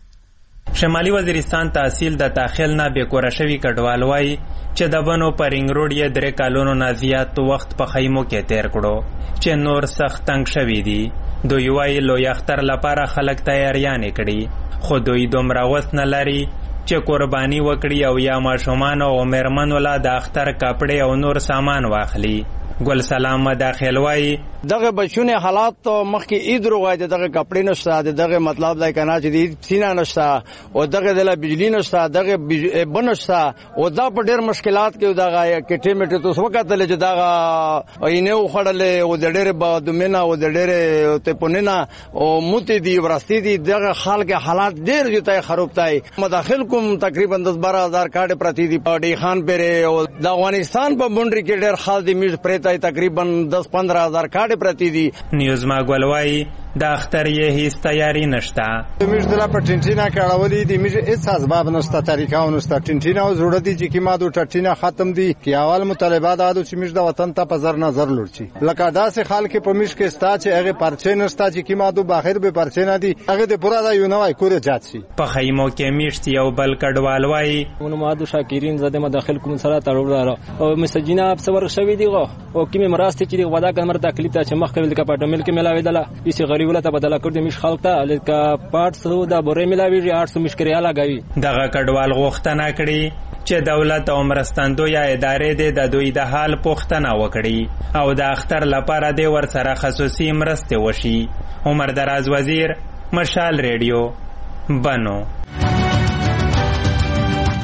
شمالي وزیرستان تحصیل د تاخیل نه بیکوره شوي کډوال وایي چې د بنو په رنګ روډ یې درې کالونو نه زیات وخت په خیمو کې تیر کړو چې نور سخت تنګ شوي دي. دوی وایي لوی اختر لپاره خلک تیاریانې کړي خو دوی دومره وس نه لري چې قرباني وکړي او یا ماشومان او مېرمنو له د اختر کپړې او نور سامان واخلي. ګل سلام مداخل وایي دغه بچونه حالات مخکې عید روغای دغه کپړې نشته، دغه مطلب لای کنه چې د سینا نشته او دغه د بجلی نشته، دغه بنشته او دا په ډېر مشکلات کې دغه کټې میټې تو وکړل چې دغه اینه وخړل او د ډېر بادمنه او د ډېر ته پونینا او موتی دی ورستي دی دغه خلک حالات ډېر جوړای خراب تای. مداخل کوم تقریبا دس بارہ هزار کارت پرتی دی پډی خان پره او د افغانستان په بونډري کې ډېر خال دی میز پرته تقریبا دس پندرہ ہزار کارت پرتی دی. نیوز ما ګولوي د اختر یې هیڅ تیاری نشته. میز دلا په ټینټینا کړهولې دي، میز هیڅ اسباب نشته، طریقاو نشته. ټینټینا او جوړ دي چې کیما دو ټټینا ختم دي کی اول مطالبات دادو چې میز د وطن ته په زر نظر لورچی لکه داسې خلک په میز کې ستا چې هغه پرچې نشته چې کیما دو باخر به پرچې نه دي هغه د پورا د یو نوای کور جات شي. په خیمو کې میشت یو بل کډوال وایي نو مادو شاکرین زده مداخل کوم سره تړور او مسجینا په صبر شوی دی او کیمه مراسته چې ودا کمر تکلیف ته چې مخ کول د کپاټو مل کې ملاوي دله هیڅ غریب ولته بدلا کړ د مش خلک ته لکه پارټس دا بورې ملاوي آठ سو مشکریا لګوي. دغه کډوال غوښتنه کړي چې دولت او مرستندوی ادارې د دوی د حال پوښتنه وکړي او د اختر لپاره د ورسره خصوصي مرستې وشي. عمر دراز وزیر، مشال ریډیو، بنو.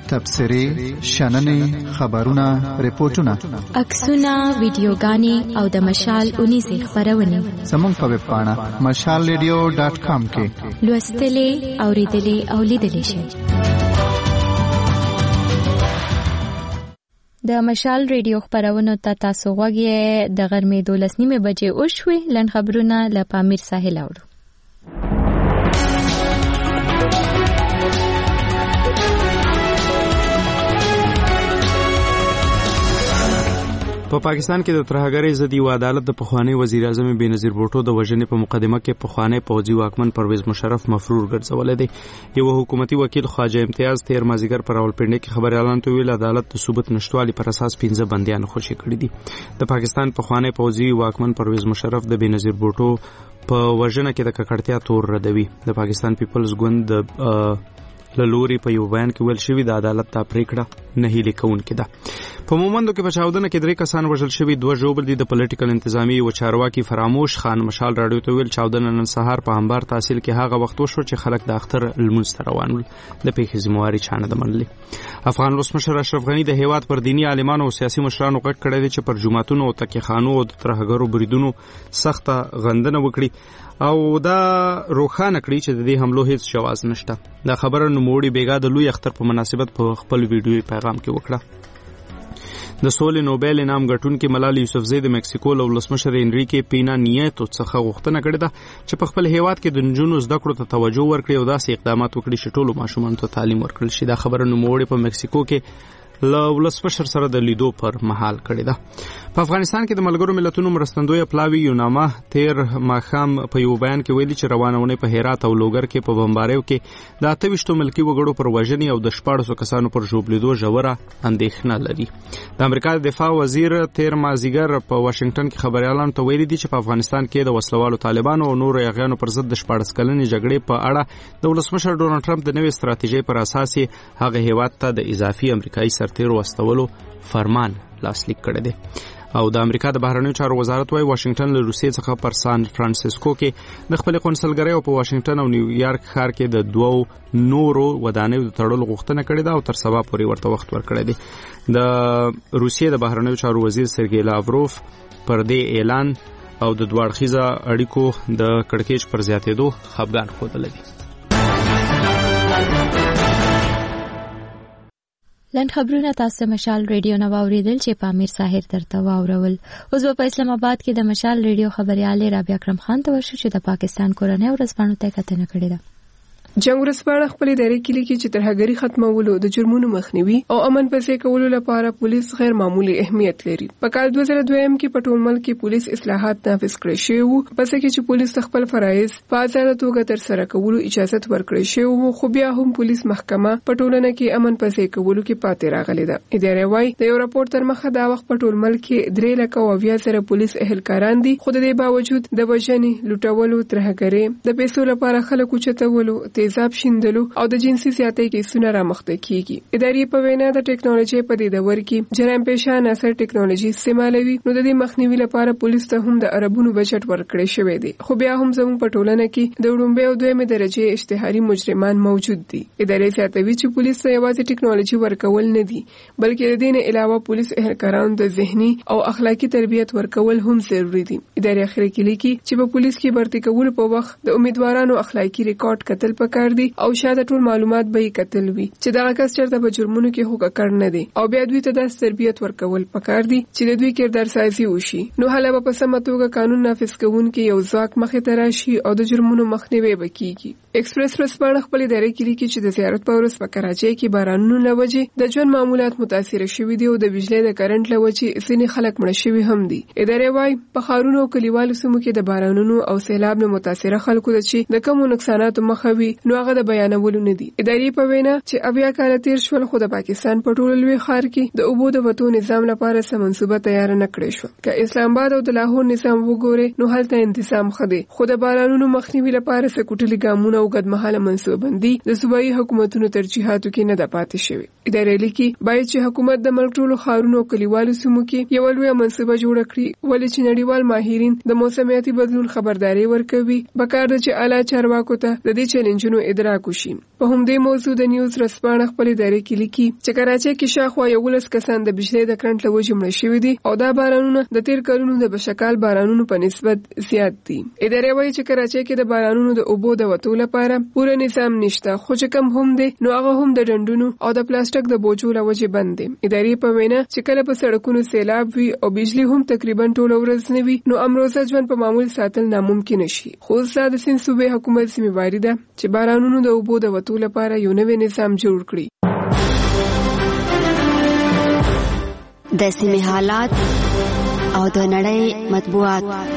تبصرې شننې خبرونه ریپورتونه عکسونه ویډیوګانې او د مشال اونیزې خبرونه زموږ په ویب پاڼه مشال ریډیو ډاټ کام کې لوستلې اوریدلې او لیدلې شئ. د مشال ریډیو خبرونو ته تاسو غوږی د غرمې دولس نیمه بجې او شوي لن خبرونه له پامیر ساحل اورو. په پاکستان کې د ترهګرۍ ضدي و عدالت د پخوانی وزیر اعظم بېنظیر بوټو د وژنې په مقدمه کې پخوانی پوځي واکمن پرویز مشرف مفرور ګرځولې دی. یو حکومتي وکیل خواجه امتیاز تیر مازیګر پر راولپنډي کې خبري اعلان ته ویل عدالت د ثبوت نشټوالي پر اساس پنځه بنديان خوشي کړی دي. د پاکستان پخوانی پوځي واکمن پرویز مشرف د بېنظیر بوټو په وژنه کې د ککړتیا تور ردوي. د پاکستان پیپلز ګوند د لوري په یو بیان کې ویل شوی د عدالت ته پریکړه نه هیله کوونکې ده. په مومندو کې په چاودنه کې درې کسان وژل شوي، دوه ژوبل دي. د پولیټیکل انتظامی او چارواکي فراموش خان مشال راډیو ته ویل چاودنه نن سهار په انبار تحصیل کې هغه وخت وشو چې خلک د اختر لمونځ ته روان ول. د پیښې ذمہواری چانه د منلې. افغان ولسمشر اشرف غنی د هیواد پر دینی عالمانو او سیاسي مشرانو غږ کړی دی چې پر جماعتونو او تکیخانو او ترهګرو بریدونو سخته غندنه وکړي او دا روښانه کړی چې د دې حملو هیڅ جواز نشته. دا خبره نوموړي بیګا د لوی اختر په مناسبت په خپل ویډیوي پیغام کې وکړه. د سولې نوبل انعام ګټونکي ملال یوسفزۍ د مکسیکو له ولسمشر انریکي پینا نیټو څخه غوښتنه کړې ده چې په خپل هیواد کې د نجونو زده کړو ته توجه ورکړي او داسې اقدامات وکړي چې ټولو ماشومانو ته تعلیم ورکړل شي. دا خبره نوموړي په مکسیکو کې له ولسمشر سره د لیدو پر مهال کړی ده. په افغانستان کې د ملګرو ملتونو مرستندوی پلاوی یونامه تیر ماښام په یو بیان کې ویلي چې روانونه په هرات او لوګر کې په بمباریو کې د اته ویشتو ملکی وګړو پر وژنې او د شپاړسو کسانو پر ژوبلیدو ژوره اندېښنه لري. د امریکا د دفاع وزیر تیر مازیګر په واشنگټن کې خبري اعلان ته ویلي دي چې په افغانستان کې د وسلوالو طالبانو او نورو یاغیانو پر ضد د شپاړس کلنې جګړې په اړه د ولسمشر ډونالډ ټرمپ د نوې ستراتیژۍ پر اساس هغه هیواد ته د اضافي امریکایي سرتیرو واستولو فرمان لاسلیک کړی دی. او د امریکا د بهرنیو چارو وزارت وايي واشنگټن له روسیې څخه پر سان فرانسیسکو کې د خپل قونسلګرۍ او په واشنگټن او نیویارک ښار کې د دوو نورو ودانیو د تړلو غوښتنه کړې ده او تر سبا پورې ورته وخت ورکړی دی. د روسیې د بهرنیو چارو وزیر سرګی لاوروف پر دې اعلان او د دوه اړخیزه اړیکو د کړکېچ پر زیاتېدو خفګان ښودلی دی. لن خبرونه تاسو مشال ریډیو نو اوریدل چې پامیر ساحر درته واورول. اوس په اسلام آباد کې د مشال ریډیو خبريال رابعه اکرم خان ته ورشو چې د پاکستان کورنۍ ورځپاڼو ته کتنه کړې ده. جنگ ورځپاڼه خپل ادارې کې لیکي چې ترهګری ختمولو د جرمونو مخنیوي او امن پسې کولو لپاره پولیس غیر معمولی اهمیت لري. په کال دوه زره دوه کې په ټول ملک کې پولیس اصلاحات نافذ کړي شوی وو، پس کې چې پولیس خپل فرایض په آزاد توګه تر سره کولو اجازه ورکړي شوی وو، خو بیا هم پولیس محکمه په ټولنه کې امن پسې کولو کې پاتې راغلي ده. ادارې وايي د یو راپور تر مخه دا وخت په ټول ملک کې درې لک او بیا سره پولیس اهلکاران دي، خو د دې باوجود د وژنې، لوټولو، ترهګری، د پیسو لپاره خلکو چتولو، تیزاب شیندلو او د جنسي زیاتۍ کیسونه رامخته کیږي. ادارې په وینا د ټیکنالوژي په دې دور کې جرم پیشه ناصر ټیکنالوژي استعمالوي، نو د دې مخنیوي لپاره پولیس ته هم د عربونو بجټ ورکړی شوی دی، خو بیا هم زموږ په ټولنه کې د وړومبۍ او دویمې درجه اشتهاري مجرمان موجود دي. ادارې زیاتوي چې پولیس ته یوازې ټیکنالوژي ورکول نه دي، بلکې د دې نه علاوه پولیس اهلکارانو د ذهني او اخلاقی تربیت ورکول هم ضروری دي. ادارې اخر کې لیکي چې په پولیس کې برتی کول په وخت د امیدوارانو اخلاقی ریکارډ کتل پکار دي او شاته ټول معلومات به کتل وي چې دا کس چرته په جرمونو کې هوګه کړ نه دي، او بیا دوی ته د تربیت ورکول پکار دي چې د دوی کردار سازي وشي. نو هله په سمه توګه قانون نافذ کوونکي یو ځواک مخې ته راشي او د جرمونو مخنیوي وکړي. ایکسپریس ورځپاڼه خپل ادارې کې لیکي چې د زیارت په ورځ په کراچۍ کې بارانونو لوجې د ژوند معمولات متاثر شوي دي او د بجلی د کرنټ لوجې ځینې خلک مړه شوي هم دي. ادارې وايي په ښارونو او کلیوالو سیمو کې د بارانونو او سیلاب نه متاثره خلکو د چې د کومو نقصاناتو مخه وي نو هغه د بیانولو نه دي. ادارې په وینا چې اویا کال تیر شول خو د پاکستان په ټول لوی ښار کې د اوبو د وټو نظام لپاره سم منصوبه تیار نه کړې شو. که اسلام آباد او د لاهور نظام وګوري نو هلته انتظام خدي، خو د بارانونو مخنیوي لپاره سکوټلي ګامونه او ګډمحاله منصوبه بندي د صوبایي حکومتونو ترجیحاتو کې نه ده پاتې شوی. ادارې لیکي باید چې حکومت د ملک ټولو ښارونو او کلیوالو سیمو کې یو لوی منصوبه جوړ کړي، ولې چې نړیوال ماهرین د موسمیاتي بدلون خبرداري ورکوي. پکار ده چې اعلی چارواکو ته د دې چیلنج نجونو ادراک وشي. په همدې موضوع د نیوز رسپانه خپل ادارې کې لیکي چې کراچۍ کې شاوخوا یولس کسان د بجلی د کرنټ له وجې مړه شوي دي او دا بارانونه د تیر کلونو د بشکال بارانونو په نسبت زیات دي. ادارې وایي چې کراچۍ کې د بارانونو د اوبو د وتو لپاره پوره نظام نشته، خو چې کم هم دی نو هغه هم د ډنډونو او د پلاستیک د بوجو له وجې بند دي. ادارې په وینا چې کله په سړکونو سیلاب وي او بجلی هم تقریبا ټول ورځ نه وي نو امروزه ژوند په معمول ساتل ناممکن شي. خو زه د سند صوبې حکومت ذمہواری ده چې بارانونو د اوبو د وتو لپاره یو نوی نظام جوړ کړي. د سیمې حالات او د نړۍ مطبوعات.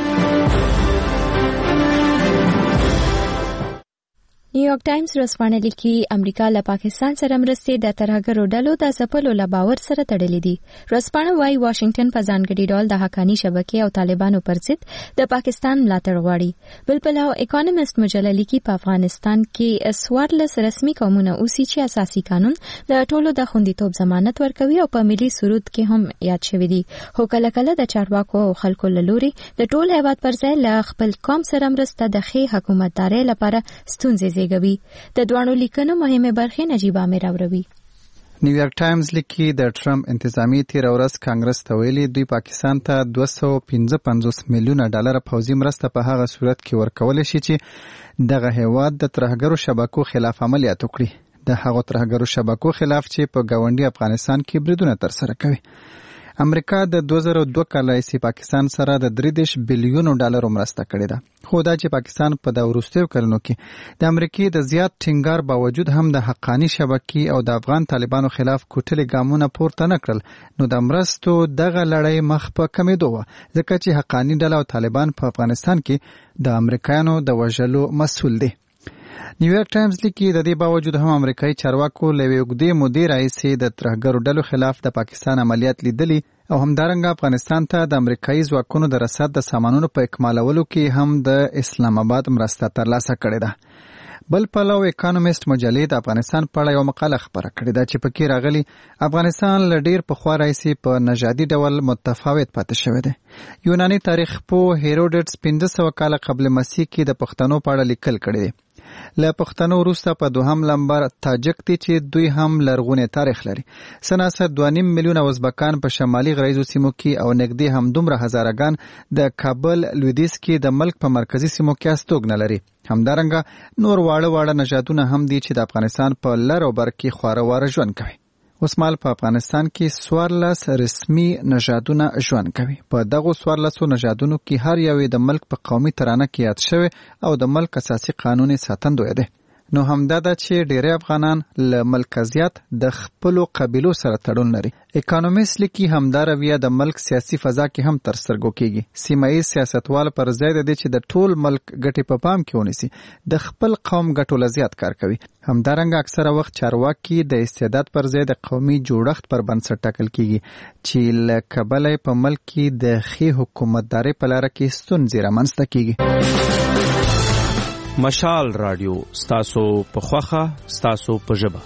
نیویارک ټایمز ورځپاڼه لیکي امریکا له پاکستان سره مرستې د ترهګرو ډلو د ځپلو له باور سره تړلې دي. ورځپاڼه وايي واشنگټن په ځانګړي ډول د حقاني شبکې او طالبانو پر ضد د پاکستان ملاتړ غواړي. بل پلو اکانومست مجله لیکي په افغانستان کې څوارلس رسمي قومونه اوسي چې اساسي قانون د ټولو د خوندیتوب ضمانت ورکوي او په ملي سرود کې هم یاد شوی دی. خو کله کله د چارواکو او خلکو له لوري د ټول هیواد پر ځای له خپل قوم سره مرسته د ښې حکومتدارۍ لپاره ستونزې زیږوي. د دوانو لیکنو مهمه برخه نجیب عامر اوروي. نیویارک ټایمز لیکي د ټرمپ انتظامی تیر ورځ کانګرس ته ویلي دوی پاکستان ته دوه سوه پنځه پنځوس میلیونه ډالر پوځي مرسته په هغه صورت کې ورکول شي چې دغه هیواد د ترهګرو شبکو خلاف عملیات وکړي. د هغو ترهګرو شبکو خلاف چې په ګاونډي افغانستان کې بریدونه ترسره کوي. امریکا د دوه زره دوه کال راهیسې پاکستان سره د درې دېرش بیلیونو ډالرو مرسته کړې ده. خو دا چې پاکستان په د وروستیو کلونو کې د امریکې د زیات ټینګار باوجود هم د حقاني شبکې او د افغان طالبانو خلاف کوټلې ګامونه پورته نه کړل نو د مرستو دغه لړۍ مخ په کمېدو وه ځکه چې حقاني ډله او طالبان په افغانستان کې د امریکایانو د وژلو مسؤل دي. نیویارک ټایمز لیکي د دې باوجود هم امریکایي چارواکو له یوې اوږدې مودې راهیسې د ترهګرو ډلو خلاف د پاکستان عملیات لیدلي او همدارنګه افغانستان ته د امریکایي ځواکونو د رسد د سامانونو په اکمالولو کې هم د اسلام آباد مرسته ترلاسه کړې ده. بل پلو اکانومست مجلې د افغانستان په اړه یو مقاله خپره کړې ده چې پکې راغلي افغانستان له ډېر پخوا راهیسې په نژادي ډول متفاوت پاتې شوی دی. یوناني تاریخ پوه هیروډټس پنځه سوه کاله قبل مسیح کې د پښتنو په اړه لیکل کړي دي. له پښتنو وروسته په دوهم لمبر تاجک دي چې دوی هم لرغونی تاریخ لري. سناسه دوه نیم میلیونه ازبکان په شمالي غرایزو سیمو کې او نږدې همدومره هزارګان د کابل لویدیځ کې د ملک په مرکزي سیمو کې استوګنه لري. همدارنګه نور واړه واړه نژادونه هم دي چې د افغانستان په لر او بر کې خواره واره ژوند کوي. اوس مال په افغانستان کې څوارلس رسمي نژادونه ژوند کوي. په دغو څوارلسو نژادونو کې هر یو د ملک په قومي ترانه کې یاد شوی او د ملک اساسي قانون ساتندوی دی. نو همدا ده چې ډېری افغانان له مرکزیت د خپلو قبیلو سره تړون لري. اکانومست لیکي همدا رویه د ملک سیاسي فضا کې هم تر سترګو کېږي. سیمه‌ییز سیاستوال پر ځای د دې چې د ټول ملک ګټې په پام کې ونیسي د خپل قوم ګټو له زیات کار کوي. همدارنګه اکثره وخت چارواکي د استعداد پر ځای د قومي جوړښت پر بنسټ ټاکل کېږي چې له کبله په ملک کې د ښې حکومتدارۍ په لاره کې ستونزې رامنځته کېږي. مشال رادیو ستاسو په خوخه ستاسو په ژبه.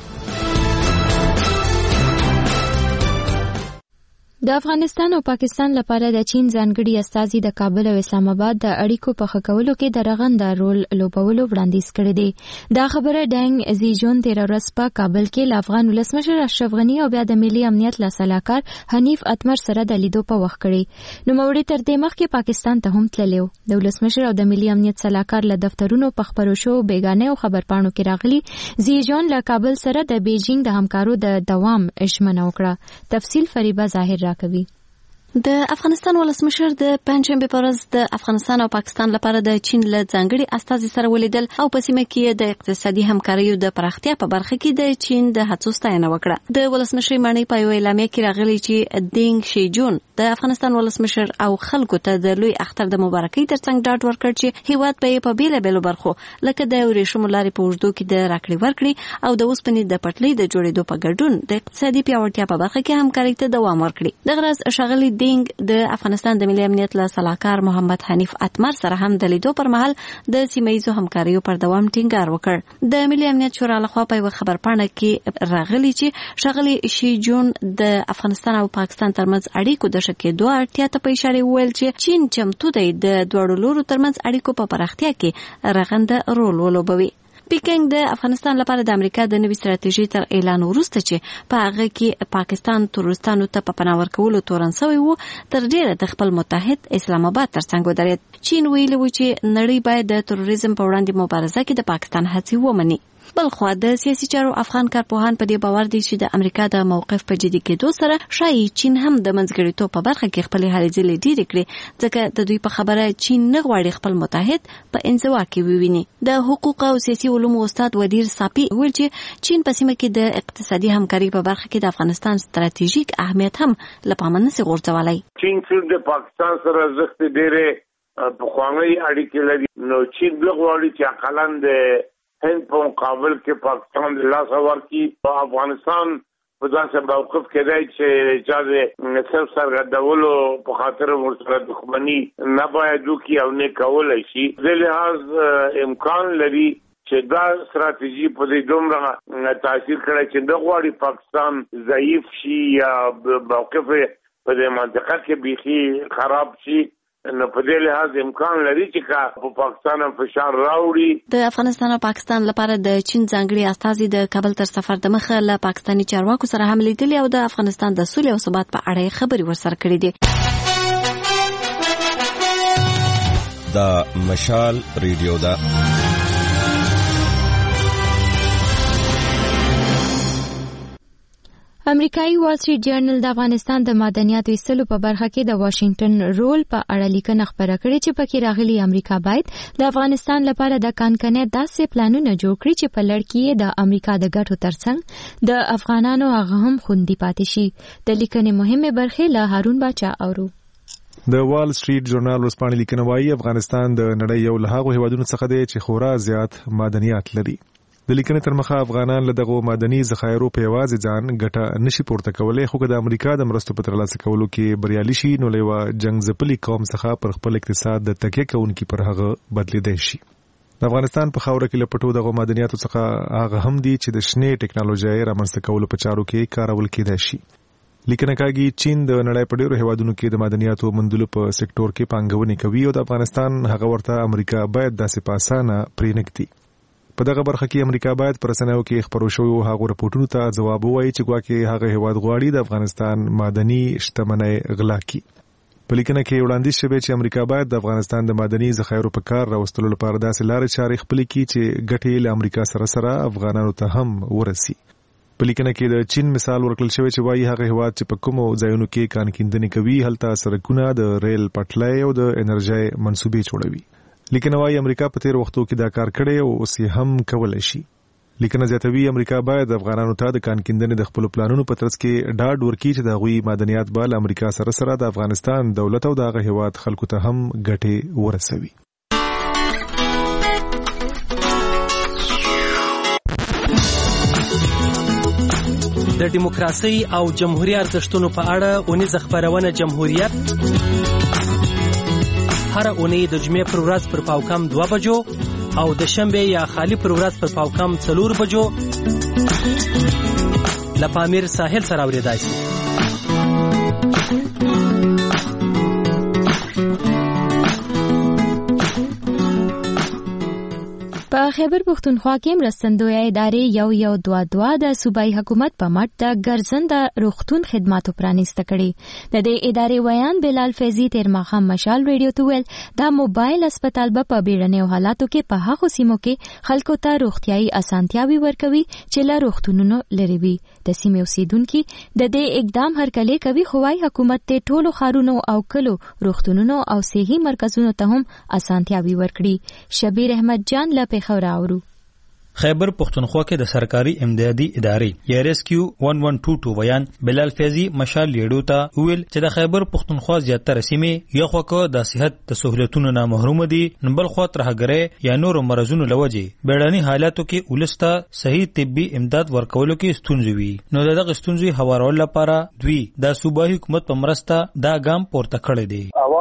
د افغانستان او پاکستان لپاره د چین ځانګړي استازي د کابل او اسلام آباد د اړیکو په ښه کولو کې د رغنده رول لوبولو وړاندیز کړی دی. دا خبره ډنګ زیجون تیر ورځ په کابل کې له افغان ولسمشر اشرف غني او بیا د ملي امنیت له سلاکار حنیف اتمر سره د لیدو په وخت کړی. نوموړي تر دې مخکې پاکستان ته هم تللی و. د ولسمشر او د ملي امنیت سلاکار له دفترونو په خبرو شو بیګانه او خبرپاڼو کې راغلي زیجون له کابل سره د بیجینګ د همکارو د دوام ژمنه وکړه. تفصیل فریبه ظاهر کوي. د افغانستان ولسمشر د پنځشنبه په ورځ د افغانستان او پاکستان لپاره د چین له ځانګړي استازي سره ولیدل او په سیمه کې د اقتصادي همکاریو د پراختیا په برخه کې د چین د هڅو ستاینه وکړه. د ولسمشر معنی په یو اعلامیه کې راغلی چې دینګ شیجون د افغانستان ولسمشر او خلکو ته د لوی اختر د مبارکۍ ترڅنګ ډاډ ورکړ چې هیواد په په بیل بیل برخو لکه د ورېښمو لارې په وژدو کې د راکړې ورکړې او د اوسپنې د پټلۍ د جوړېدو په ګډون د اقتصادي پیاوړتیا په برخه کې همکارۍ ته دوام ورکړي. دغه ورځ ښاغلي دینګ د افغانستان د ملي امنیت له سلاکار محمد حنیف اتمر سره هم د لیدو پر مهال د سیمه‌ییزو همکاریو پر دوام ټینګار وکړ. د ملي امنیت شورا لخوا په یو خبرپاڼه کې راغلی چې ښاغلي شیجون د افغانستان او پاکستان ترمنځ اړیکو د ښه کېدو اړتیا ته په اشاره وویل چې چین چمتو دی د دواړو لورو ترمنځ اړیکو په پراختیا کې رغنده رول ولوبوي. پیکنګ د افغانستان لپاره د امریکا د نوي ستراتیژي تر اعلان وروسته چې په هغه کې پاکستان تورستانو ته په پناه ورکولو تورن شوی وو تر ډیره د خپل متحد اسلام آباد ترڅنګ ودرېد. چین ویلي و چې نړۍ باید د تروریزم په وړاندې مبارزه کې د پاکستان هڅې ومني. بلخوا د سیاسي چارو افغان کارپوهان په دې باور دي چې د امریکا د موقف په جدي کېدو سره شایي چین هم د منځګړیتوب په برخه کې خپل هلې ځلې ډېرې کړي، ځکه د دوی په خبره چین نه غواړي خپل متحد په انزوا کې وویني. د حقوق او سیاسي علومو استاد ودیر صافي ویل چې چین په سیمه کې د اقتصادي همکاري په برخه کې د افغانستان ستراتیژیک اهمیت هم له پامه نشي غورځولی. چین چې د پاکستان سره زښت ډېرې پخوانۍ اړیکې لري، نو چین نه غواړي چې اقلن د هند په مقابل کې پاکستان د لاس ورکړي. افغانستان په داسې موقف کې دی چې چې صرف سرګردولو په خاطر ورسره دښمني نه باید وکړي او نه کولی شي. د لحاظ امکان لري چې دا ستراتیژي په دې دومره تاثیر کړی چې نه غواړي پاکستان ضعیف شي یا موقف په دې منطقه کې بیخي خراب شي. نو په دې لحاظ امکان لري چې په پاکستان هم فشار راوړي. د افغانستان او پاکستان لپاره د چین ځانګړي استازي د کابل تر سفر د مخه له پاکستاني چارواکو سره هم لیدلي او د افغانستان د سولې او ثبات په اړه خبرې ورسره کړې دي. دا مشال ریډیو دا امریکایي وال سټریټ جرنل د افغانستان د معدنیاتو ایستلو په برخه کې د واشنگټن رول په اړه لیکنه خپره کړې چې پکې راغلي امریکا باید د افغانستان لپاره د کانکنې داسې پلانونه جوړ کړي چې په لړ کې د امریکا د ګټو ترڅنګ د افغانانو هغه هم خوندي پاتې شي. د لیکنې مهمه برخه له هارون باچا اورو. د وال سټریټ جرنل ورسپانې لیکنه وايي افغانستان د نړۍ یو له هغو هیوادونو څخه دی چې خورا زیات معدنیات لري. د لیکنې تر مخه افغانان له دغه معدني ذخایرو په یوازې ځان ګټه نشي پورته کولی، خو که د امریکا د مرستو په ترلاسه کولو کې بریالي شي نو له یوه جنګ ځپلي قوم څخه پر خپل اقتصاد د تکیه کوونکي پر هغه بدلیدی شي. د افغانستان په خاوره کې له پټو دغه معدنیاتو څخه هغه هم دي چې د شنې ټکنالوژۍ رامنځته کولو په چارو کې کارول کېدای شي. لیکنه کاږي چین د نړۍ په ډیرو هیوادونو کې د معدنیاتو موندلو په سکتور کې پانګونې کوي او د افغانستان هغه ورته امریکا باید داسې په اسانه پرې نږدي. په دغه برخه کې امریکا باید پر رسنیو کې خپرو شویو هغو رپورټونو ته ځواب ووایي چې ګواکې هغه هیواد غواړي د افغانستان معدني شتمنۍ غلا کړي. په لیکنه کې وړاندیز شوی چې امریکا باید د افغانستان د معدني ذخایرو په کار راوستلو لپاره داسې لارې چارې خپلې کړي چې ګټې له امریکا سره سره افغانانو ته هم ورسي. په لیکنه کې د چین مثال ورکړل شوی چې وایي هغه هیواد چې په کومو ځایونو کې کانکیندنې کوي هلته سړکونه، د ریل پټلۍ او د انرژۍ منصوبې جوړوي. لیکنه وايي امریکا په تیر وختو کې دا کار کړی او اوس یې هم کولی شي. لیکنه زیاتوي امریکا باید افغانانو ته د کانکیندنې د خپلو پلانونو په ترڅ کې ډاډ ورکړي چې د هغوی معدنیات به له امریکا سره سره د افغانستان دولت او د هغه هیواد خلکو ته هم ګټې ورسوي. د دیموکراسي او جمهوریت ارزښتونو په اړه اونیزه خپرونه جمهوریت هر اونۍ د جمعې پر ورځ پر پاوکم دوه بجو او د شنبې یا خالی پر ورځ پر پاوکم څلور بجو له پامیر ساحل سره اورېدای شي. په خیبر پښتونخوا کې مرستندویه ادارې یو یو دوه دوه د صوبایي حکومت په مټ د ګرځنده روغتون خدماتو پرانیسته کړي. د دې ادارې ویان بلال فیضي تیر ماښام مشال ریډیو ته ویل دا موبایل هسپتال به په بیړنیو حالاتو کې په هغو سیمو کې خلکو ته روغتیایي اسانتیاوي ورکوي چې له روغتونونو لرې وي. د سیمې اوسیدونکي د دې اقدام هرکلی کوي، خو وايي حکومت ته ټولو ښارونو او کلو روغتونونو او صحي مرکزونو ته هم اسانتیاوي ورکړي. شبیر احمد جان له خبرو. خیبر پختونخوا کې د سرکاري امدادي ادارې یا ریسکیو یک یک دو دو ویان بلال فیضي مشال لیډو ته ویل چې د خیبر پختونخوا زیاتره سیمې یو خوا د صحت د سہولتونو نه محروم دي، بل خوا ترهګرۍ یا نور مرزونو لوجه بیړني حالاتو کې ولسته صحیح طبي امداد ورکولو کې ستونزې وي. نو دغه ستونزې هوارول لپاره دوی د صوبایي حکومت په مرسته دا ګام پورته کړی دی.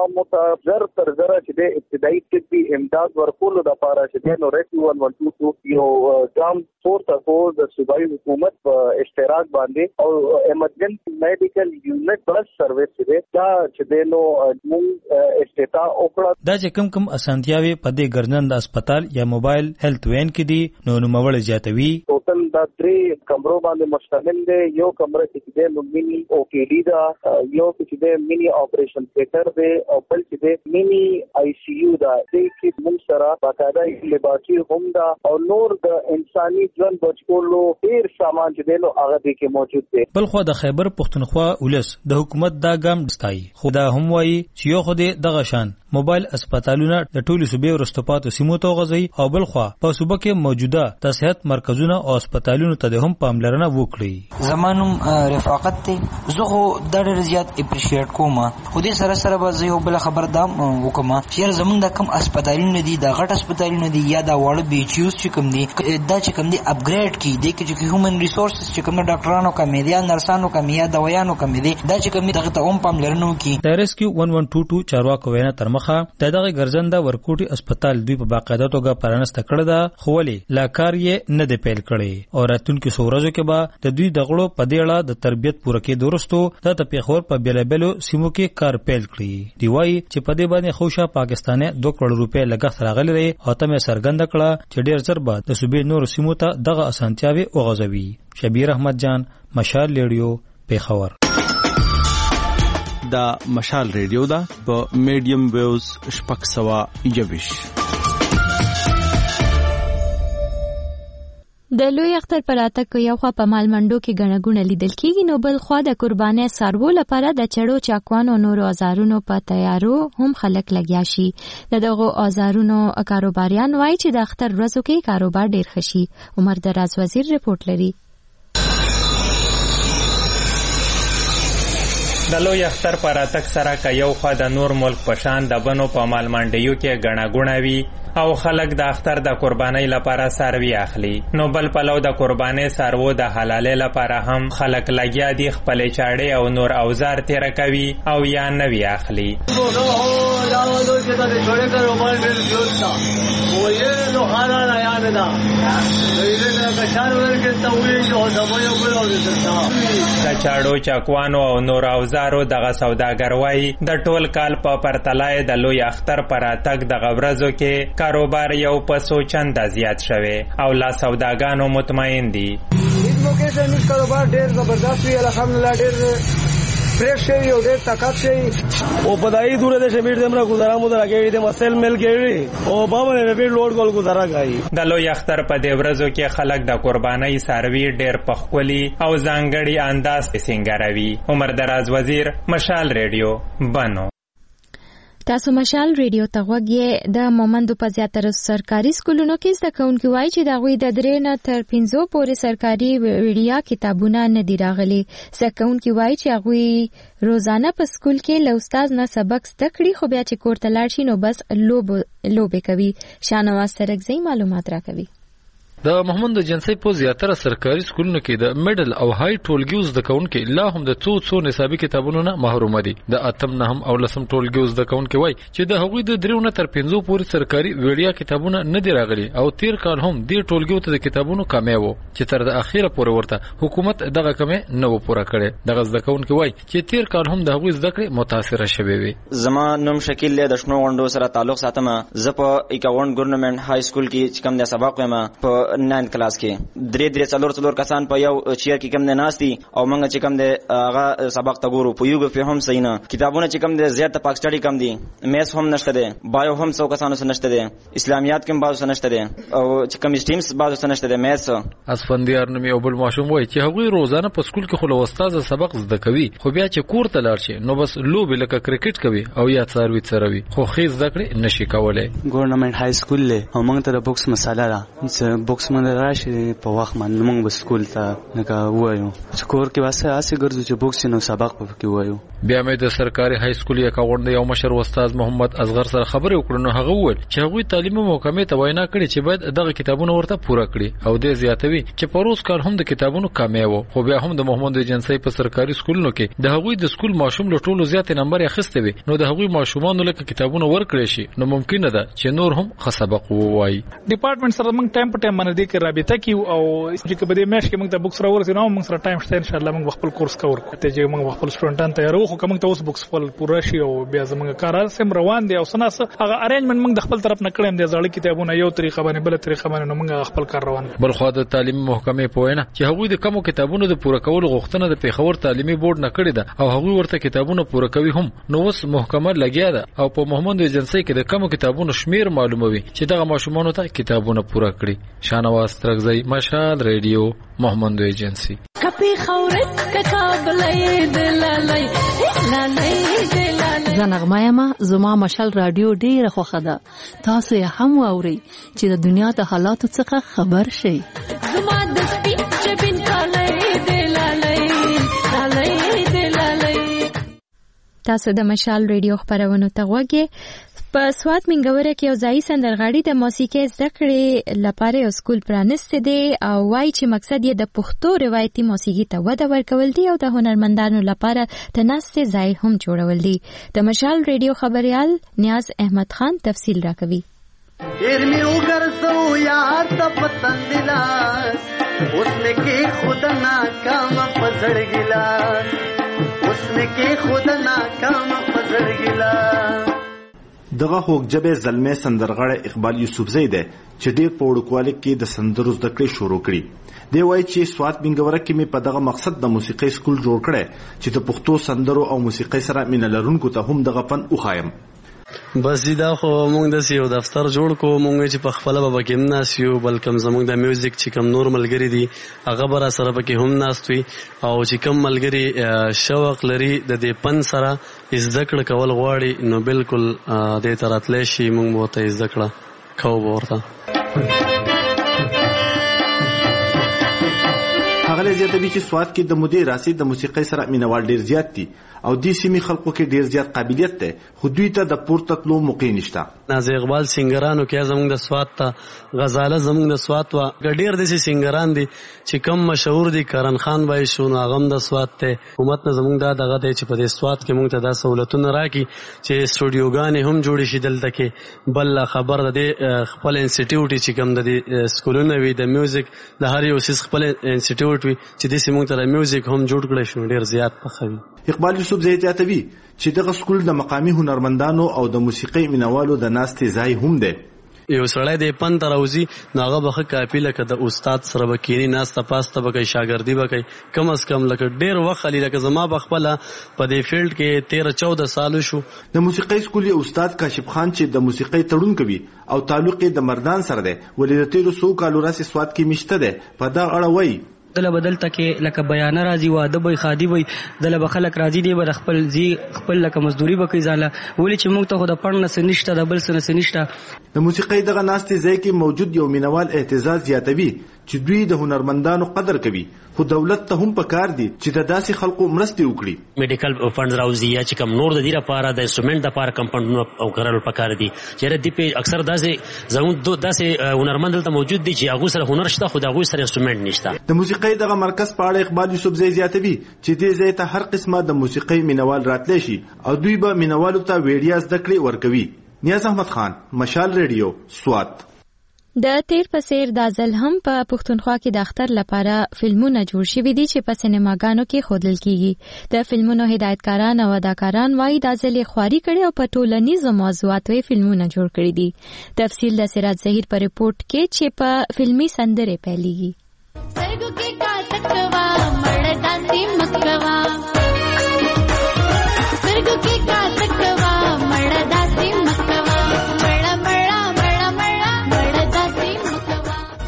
عوامو ته زر تر زر چې د ابتدایي طبي امداد ورکولو لپاره چې نو ریسکیو ون ون ټو ټو یو ګام فورس فورس د صوبایي حکومت په اشتراک باندې او ایمرجنسي میډیکل یونټ بس سرویس دی دا چې نو موږ استطاع وکړه. دا چې کم کم اسانتیاوي په دې ګرځند هسپتال یا موبایل هیلث وین کې دي نو نوموړ زیاتوي. ټوټل دا درې کمرو باندې مشتمل دی. یو کمره چې دی نو مینی او کې ډی دا, یو چې دی مینی اپریشن تھیټر دی او بل چې دی مینی آی سی یو دا. دې کې موږ سره باقاعده لباسي هم دا او نور د انساني ژوند بچولو ډیر سامان چې دی نو هغه دې کې موجود دی. بل خو د خیبر پښتونخوا ولس د حکومت دا ګام دستای خو دا هم وایي چې یو خو دې دغه شان موبایل اسپیټالونه د ټولو صوبې ورستپاتو سیمو ته غځي او بل خو په صوبه کې موجوده د صحت مرکزونه او اسپیټالونو ته هم پاملرنه وکړي. زمانوم رفاقت ته زه خو د ډېر زیات اپریشیټ کوم. خو دې سره سره به زه یو بل خبر دام وکم چې زمونږ د کم اسپیټالونه دي د غټ اسپیټالونه دي یا د وړ بي ایچ یوز چې کوم دي دا چې کوم دي اپګریډ کی دي چې هیومن ریسورسز چې کوم ډاکټرانو کم دي یا نرسانو کم یا دوايانو کم دي دا چې کوم دغه ته هم پاملرنه وکړي. د ریسکیو ون ون ټو ټو چارواکو وینا تر مخه د دغه ګرځنده ورکوټي اسپیټال دوی په باقاعده توګه پرانسته کړی دا خو ولې لا کار یې نه دی پیل کړی او راتلونکي سورزو کې به د دوی دغړو په دې اړه د تربیت پوره کېدو وروسته د پیښور په بیلابلو سیمو کې کار پیل کړی. دی وايي چې په دې باندې خوشا پاکستاني دوه کروڑ روپۍ لګښت راغلی دی او ته مې څرګنده کړه چې ډېر ژر به د صوبې نور سیمو ته دغه اسانتیاوي وغځوي. شبیر احمد جان، مشال ریډیو، پیښور. دا مشال ریډیو دا په میډیم ویوز شپږ سوه یوویش. د لوی اختر پر راتګ یو خوا په مالمنډو کې ګڼه ګوڼه لیدل کېږي نو بل خوا د قربانۍ څاروو لپاره د چړو چاکوانو نورو اوزارونو په تیارو هم خلک لګیا شي. د دغو اوزارونو کاروباریان وایي چې د اختر ورځو کې کاروبار ډېر ښه شي. عمر دراز وزیر رپورټ لري. د لوی اختر په راتګ سره که یو خوا د نور ملک په شان د بنو په مالمنډیو کې ګڼه ګوڼه وي او خلک د اختر د قربانۍ لپاره څاروي اخلي نو بل پلو د قربانۍ څاروو د حلالۍ لپاره هم خلک لګیا دي خپلې چاړې او نور اوزار تیره کوي او یا نوي اخلي. د چاړو چاکوانو او نور اوزارو دغه سوداګر وایي د ټول کال په پرتله د لوی اختر په راتګ دغه ورځو کې کاروبار یو په څو چنده زیات شوی او لا سوداګانو مطمئن دي. عید موقع سره موږ کاروبار ډېر زبردست وي الحمدلله ډېر فریش شي او ډېر طاقت شي او په دای دوره د شمیر دمره گزارا مو درګې د مسل مل کې او بابا نه په لوډ ګول گزارا غاي. د لوی اختر په دې ورځو کې خلک د قربانۍ څاروي ډېر پخولي او ځانګړي انداز په سنگاروي. عمر دراز وزیر، مشال ریډیو، بنو. تاسو مشال ریډیو ته غوږی. د مومندو په زیاتره سرکاري سکولونو کې زده کوونکي وایي چې د هغوی د درې نه تر پنځو پورې سرکاري وړیا کتابونه نه دي راغلي. زده کوونکي وایي چې هغوی روزانه په سکول کې له استاد نه سبق زده کړي خو بیا چې کور ته لاړ شي نو بس لوبې کوي. شاهنواز ترکزی معلومات راکوي. د محمد جنسي په زیاتره سرکاري سکولونو کې د میډل او های ټولګیو زده کوونکي لا هم د څو څو نصابي کتابونو نه محروم دي. د اتم نه هم او لسم ټولګیو زده کوونکي وایي چې د هغوی د درېو نه تر پنځو پورې سرکاري وړیا کتابونه نه دي راغلي او تیر کال هم دې ټولګیو ته د کتابونو کمی و چې تر د اخیره پورې ورته حکومت دغه کمی نه و پوره کړی. دغه زده کوونکي وایي چې تیر کال هم د هغوی زده کړې متاثره شوې وي. زما نوم شکیل دی، د شنو غونډو سره تعلق ساتم. زه په اکاونټ ګورنمنت های سکول کې چې کوم د سبق وایم په ناین کلاس کې درې درې څلور څلور کسان په یو چیر کې کم نه ناشتي او موږ چې کم د هغه سبق ته ګورو په یوګ په هم صحیح نه کتابونه چې کم د زیات پاک سټډي کم دي، میث هم نشته دي، بایو هم څو کسانو سره نشته دي، اسلامیات کوم بازو سره نشته دي او چې کم سټیمز بازو سره نشته دي. میث اسفندیار نوم یو بل ماشوم وایي چې هغوی روزانه په سکول کې خو له استاد سبق زده کوي خو بیا چې کور ته لاړ شي نو بس لوبې لکه کرکټ کوي او یا څاروي څاروي خو خې زده کړې نشي کولای. ګورنمنت های سکول له موږ ته د بوکس مساله ده چې بوکس بوکس باندې راشي په وخت باندې موږ به سکول ته لکه وایو چې کور کې واسه اسې ګرځو چې بوکس نو سبق په کې وایو. بیا مې د سرکاري های سکول یک غونډه یو مشر استاد محمد اصغر سره خبرې وکړو نو هغه وویل چې هغوی تعلیمي محکمې ته وینا کړې چې باید دغه کتابونه ورته پوره کړي او د زیاتوي چې پروس کال هم د کتابونو کمی وو خو بیا هم د محمد ایجنسی په سرکاري سکولونو کې د هغوی د سکول ماشوم له ټولو زیات نمبر اخیسته وي نو د هغوی ماشومانو لکه کتابونه ورکړي شي نو ممکن ده چې نور هم ښه سبق ووایي. ډپارټمنټ سره موږ ټایم په ټایم باندې کې رابطه کیو او چې په دې میاشت کې موږ ته بوکس راورسي نو موږ سره ټایم شته ان شاء الله موږ خپل کورس کور کوو ته چې موږ خپل سټوډنټان تیارو خو کوم ته اوس بوکس خپل پوره شي او بیا زموږ کار سم روان دي او سناس هغه ارینجمنت موږ د خپل طرف نه کړم د ځړ کتابونه یو طریقه باندې بل طریقه باندې نو موږ خپل کار روان دي. بل خو د تعلیمي محکمې په وینا چې هغوی د کومو کتابونو د پوره کولو غوښتنه د پیښور تعلیمي بورډ نه کړې ده او هغوی ورته کتابونه پوره کوي هم نو اوس محکمه لګیا ده او په محمد ایجنسی کې د کومو کتابونو شمیر معلوموي چې دغه ماشومانو ته کتابونه پوره کړي. شانواز ترغزی مشال ریډیو محمد ایجنسی. کپی خورت ککابلې دلالای لالای دلالای زنغمایما زما مشال رادیو ډیره خوښه ده تاسو یې هم واورئ چې د دنیا د حالاتو څخه خبر شئ. زما د سپین چبین کالای دلالای لالای دلالای. تاسو د مشال ریډیو خبرونه ته غوږی. په سوات منګوره کې یو ځای سندرغاړي د موسیقي زده کړې لپاره یو سکول پرانسته دی او وايي چې مقصد یې د پښتو روایتي موسیقي ته وده ورکول دي او د هنرمندانو لپاره تناسب ځای هم جوړول دي. د مشال ریډیو خبريال نیاز احمد خان تفصیل راکوي. ډېر می وګرځو یار ته پتندلاس اوسنه کې خود ناکام پزړګلا اوسنه کې خود ناکام پزړګلا. دغه هوګ جبه زلمه سندرغاړی اقبال یوسفزی دی چې ډیر په وړوکوالي کې د سندرو زده کړې شروع کړي. دی وایي چې سوات منګوره کې مې په دغه مقصد د موسیقي سکول جوړ کړی چې د پښتو سندرو او موسیقي سره مینه لرونکو ته هم دغه فن وښایم. بس دا خو مونږ د یو دفتر جوړ کو مونږ چې په خپل به کې ناس یو بلکې زمونږ د میوزیک چې کوم نور ملګری دي هغه بر سره به کې هم ناستوي او چې کوم ملګری شوق لري د دې پن سره زده کړه کول غواړي نو بالکل د تراتلې شي مونږ به ته زده کړه کوو ورته. هغه زیاتوي چې سوات کې د مودې راسي د موسیقۍ سره مینوال ډیر زیات دي او د سیمې خلکو کې ډیر زیات قابلیت دی خو دوی ته د پورته تلو موقع نشته. ناز اقبال سنگرانو کې زموږ د سوات ته غزاله زموږ د سوات وا ډیر د سنگران دي چې کم مشهور دي کرن خان بای شو نو غم د سوات ته حکومت نه زموږ د دغه دی چې په دې سوات کې موږ ته د سہولتونه راکړي چې سټوډیوګانې هم جوړ شي دلته کې بل خبر ده خپل انسټیټیوټ چې کم د سکولونو وي د میوزیک د هر یو سیس خپل انسټیټیوټ وي چې د سیمون ته میوزیک هم جوړ کړی شو ډیر زیات پخوي. اقبال یوسف زیات یاتوي چې دغه سکول د مقامی هنرمندانو او د موسیقي مینوالو د ناستې ځای هم دی. یو سړی د پن تروزی ناغه بخه کاپی لکه د استاد سره بکینی ناسته پاسته بکای شاګردی بکای کم از کم لکه ډیر وخت علی لکه زما بخپله په دې فیلډ کې تیرہ چودہ سال شو. د موسیقي سکول استاد کاشف خان چې د موسیقي تړون کوي او تعلق د مردان سره دی ولې د تیرو سو کالو راس سواد کې مشته ده په دا اړه وایي دله بدل تکه لکه بیان راځي واده به خادي وي دله بخلک راځي دی به خپل زی خپل لکه مزدوري به کوي ځاله ولې چې موږ ته خو د پړنه سنشته د بل سن سنشته. د موسیقي دغه ناستې ځای کې موجود یو مینوال اعتزاز زیاتوي چې دوی د هنرمندانو قدر کوي خو دولت ته هم پکار دي چې د داسې خلکو مرستې وکړي. میډیکل فند راوځي یا چې کوم نور د دې لپاره د انسټرومنټ د لپاره کمپاوندونه او کارول پکار دي چې د دې اکثر داسې زموږ داسې هنرمند دلته موجود دي چې هغه سره هنر شته خو هغه سره انسټرومنټ نشته. د موسیقي دغه مرکز په اړه اقبال یوسف زی زیاتوي چې دې ځای ته هر قسمه د موسیقي مینوال راتلی شي او دوی به مینوالو ته ویډیو زده کړې ورکوي. نیاز احمد خان مشال ریډیو سوات. د تیر په څیر دا ځل هم په پښتونخوا کې د اختر لپاره فلمونه جوړ شوي دي چې په سینماګانو کې ښودل کیږي. د فلمونو هدایتکاران او اداکاران وايي دا ځل یې خواري کړې او په ټولنیزو موضوعاتو یې فلمونه جوړ کړي دي. تفصیل د سراج ظهیر په ریپورت کې چې په فلمي سندرې پیلېږي.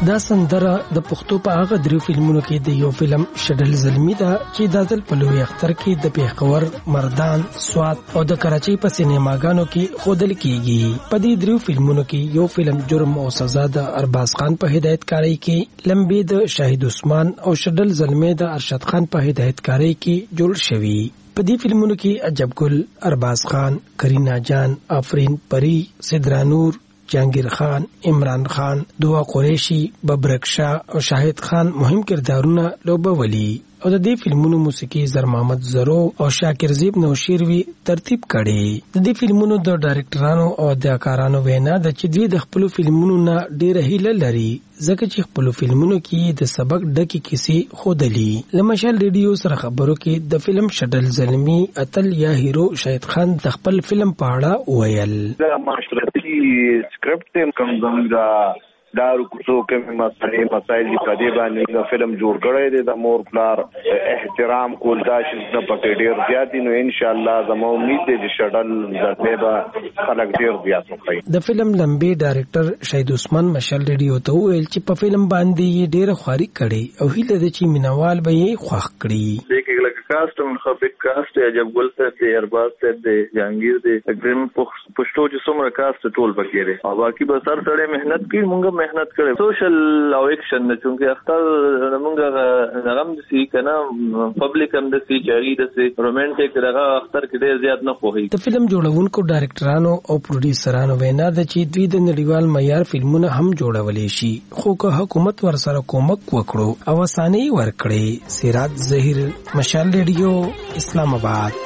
دا سندره د پښتو په هغه درو فلمونو کې د یو فلم شډل زلمی ده چې د ځل په لوی اختر کې د پیښور، مردان، سوات او د کراچۍ په سینماګانو کې خودل کیږي. په دې درو فلمونو کې یو فلم جرم او سزا د ارباز خان په هدایتکاری کې، لمبي د شاهد عثمان او شډل زلمی د ارشد خان په هدایتکاری کې جوړ شوی. په دې فلمونو کې عجب ګل، ارباز خان، کرینا جان، آفرین پری، سدرانور، جهانگیر خان، عمران خان، دعا قریشی، ببرک شاه او شاهد خان مهم کردارونه لوبولي. او د دې فلمونو موسیقي زر محمد زرو او شاکر زیب نوشیروي ترتیب کړي. د دې فلمونو د ډایرکټرانو او اداکارانو وینا د چې دوی د خپل فلمونو نه ډېر هیله لري ځکه چې خپل فلمونو کې د سبق ډکې کیسې خودلی. لمشال ریډیو سره خبرو کې د فلم شډل زلمی اتل یا هیرو شاهد خان د خپل فلم په اړه ویل. دا معاشرتي سکرپټ کوم زموږ دارو کوڅو کې مسایل مسایل په دې باندې فلم جوړ کړی دی. د مور پلار احترام کول دا چې په کې ډیر زیات دي. نو ان شاء الله زموږ امید دی چې شډل زړه به خلک ډیر زیات وکړي. د فلم لمبي ډایرکټر شاهد عثمان مشال ریډیو ته ویل چې په فلم باندې ډیر خواري کړي او هیله ده چې مینوال به یې خوښ کړي. دغه لکه کاست هم خپل کاست عجب ګل ته دی، ارباز ته دی، جهانگیر دی، اګریم پښتو چې څومره کاست ټول پکې دی او باقي به سر سره مهنت کوي. مونږ مهنت کړي سوشل او اکشن نه چونکه اختر مونږه نغم د سی کنه پبلک هم د سی چاري د سی رومانټیک دغه اختر کې ډیر زیات نه خوږي. د فلم جوړونکو ډایرکټرانو او پروډوسرانو وینا د چې دوی د نړیوال معیار فلمونه هم جوړولې شي خو که حکومت ورسره کومک وکړو او اساني ورکړي. سراج ظهیر، مشال ریډیو، اسلام آباد.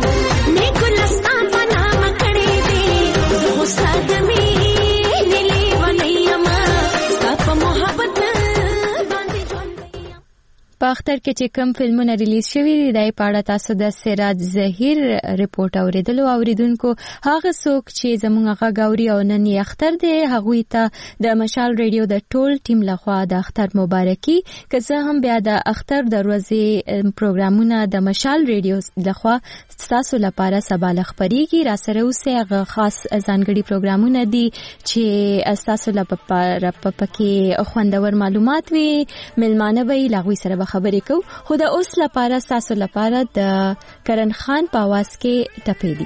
په اختر کې چې کوم فلمونه ریلیز شوي دي دای په اړه تاسو د سراج ظهیر ریپورت اوریدلو اوریدونکو. هغه څوک چې زموږ غږ اوري او نن یې اختر دی هغوی ته د مشال ریډیو د ټول ټیم لخوا د اختر مبارکي. که څه هم بیا د اختر د ورځې پروګرامونه د مشال ریډیو لخوا تاسو لپاره سبا خبريږي. را سره اوسه هغه خاص ځانګړي پروګرامونه دي چې تاسو لپاره پکې خوندور معلومات وي. ملمانه به لغوي سره خبرې کو. خو د اوس لپاره تاسو لپاره د کرن خان په आवाज کې ټپې دي.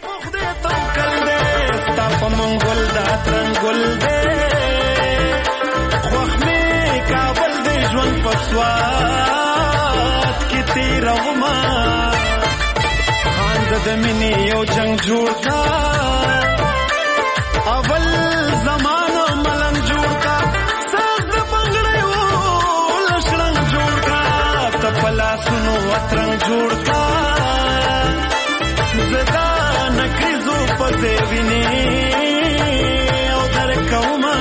د مینې یو جنگ جوړ کا اول زمانو ملنګ جوړ کا ساز د بنگړې و لشرنګ جوړ کا تپلا سنو وترنګ جوړ کا زدا نکریزو پته ویني او در کوما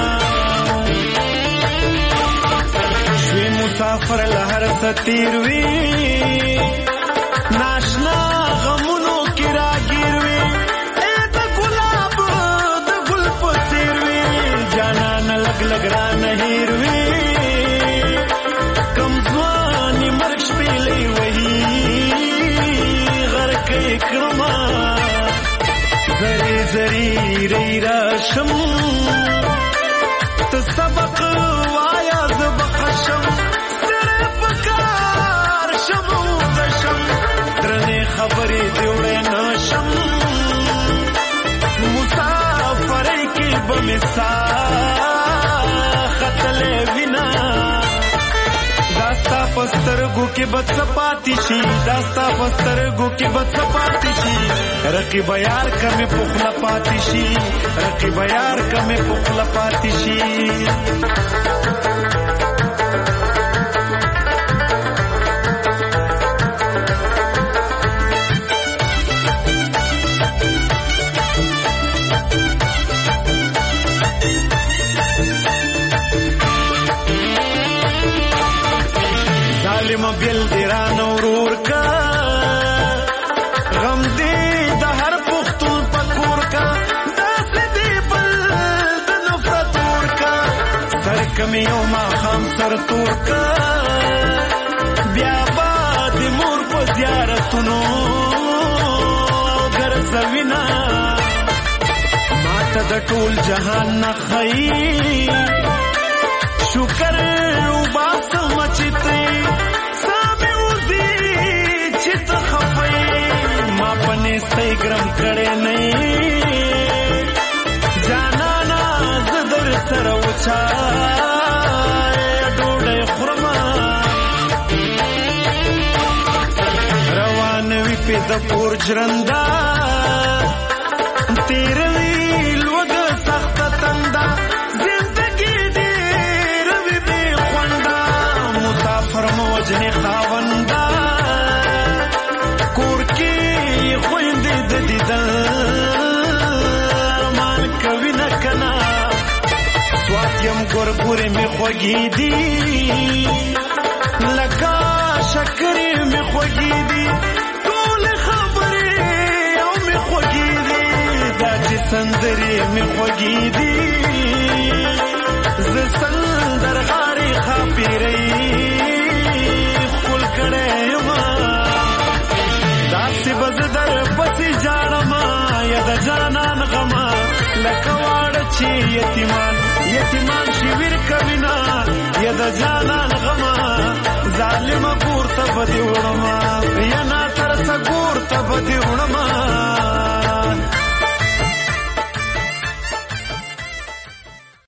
شوی مسافر لهر ستیر وی ناشنا غمونو کی راگیر وی اے دا گلاب دا گل پسیر وی جانان لگ لگ را نهیر وی کمزوانی مرک شپیلی وحی غرق اکرما زری زری ری راشم تسبق وایا زبخشم سر پکار شمو دشم درنه خبری دیوڑے ناشم مسافر کی بمسا خطل وینا داستا پسترگو کی بد سپاتی شی داستا پسترگو کی بد سپاتی شی رقیب یار کمی پخلا پاتی شی رقیب یار کمی پخلا پاتی شی بیل دیران ورور کا غم دی د هر پختون پکور کا داس دی بل د نفرت ور کا سر کمیو ما خام سر تور کا بیا باد مور په زیارتونو ګر زوینا ماته د ټول جهان نه خی شکر وباسم چې ته سامې وځي چې ته خفې ما پنې ستی ګرم کړی نه جانانا زه در سره وچای ډوډۍ خورم روان وي پې د پور ژرنده تېروي لوږه سخته تنده زندګي ډېره وي بې خونده مسافر مه وژنې خاونده کور کې خویندې د دیدن ارمان کوي نه کنه سوات یم ګورګورې مې خوږې دي لکه شکرې مې خوږې دي ټولې خبرې او مې خوږې دي دا چې سندرې مې خوږې دي زه سندرغاړې ښاپېرۍ ښکل کړی یم داسې به زه در پسې ژاړم یا د جانان غمه لکه واړه چې یتیمان یتیمان شي ویر کوینه یا د جانان غمه ظالمه کور ته به دې وړمه یا ناترسه کور ته به دې وړمه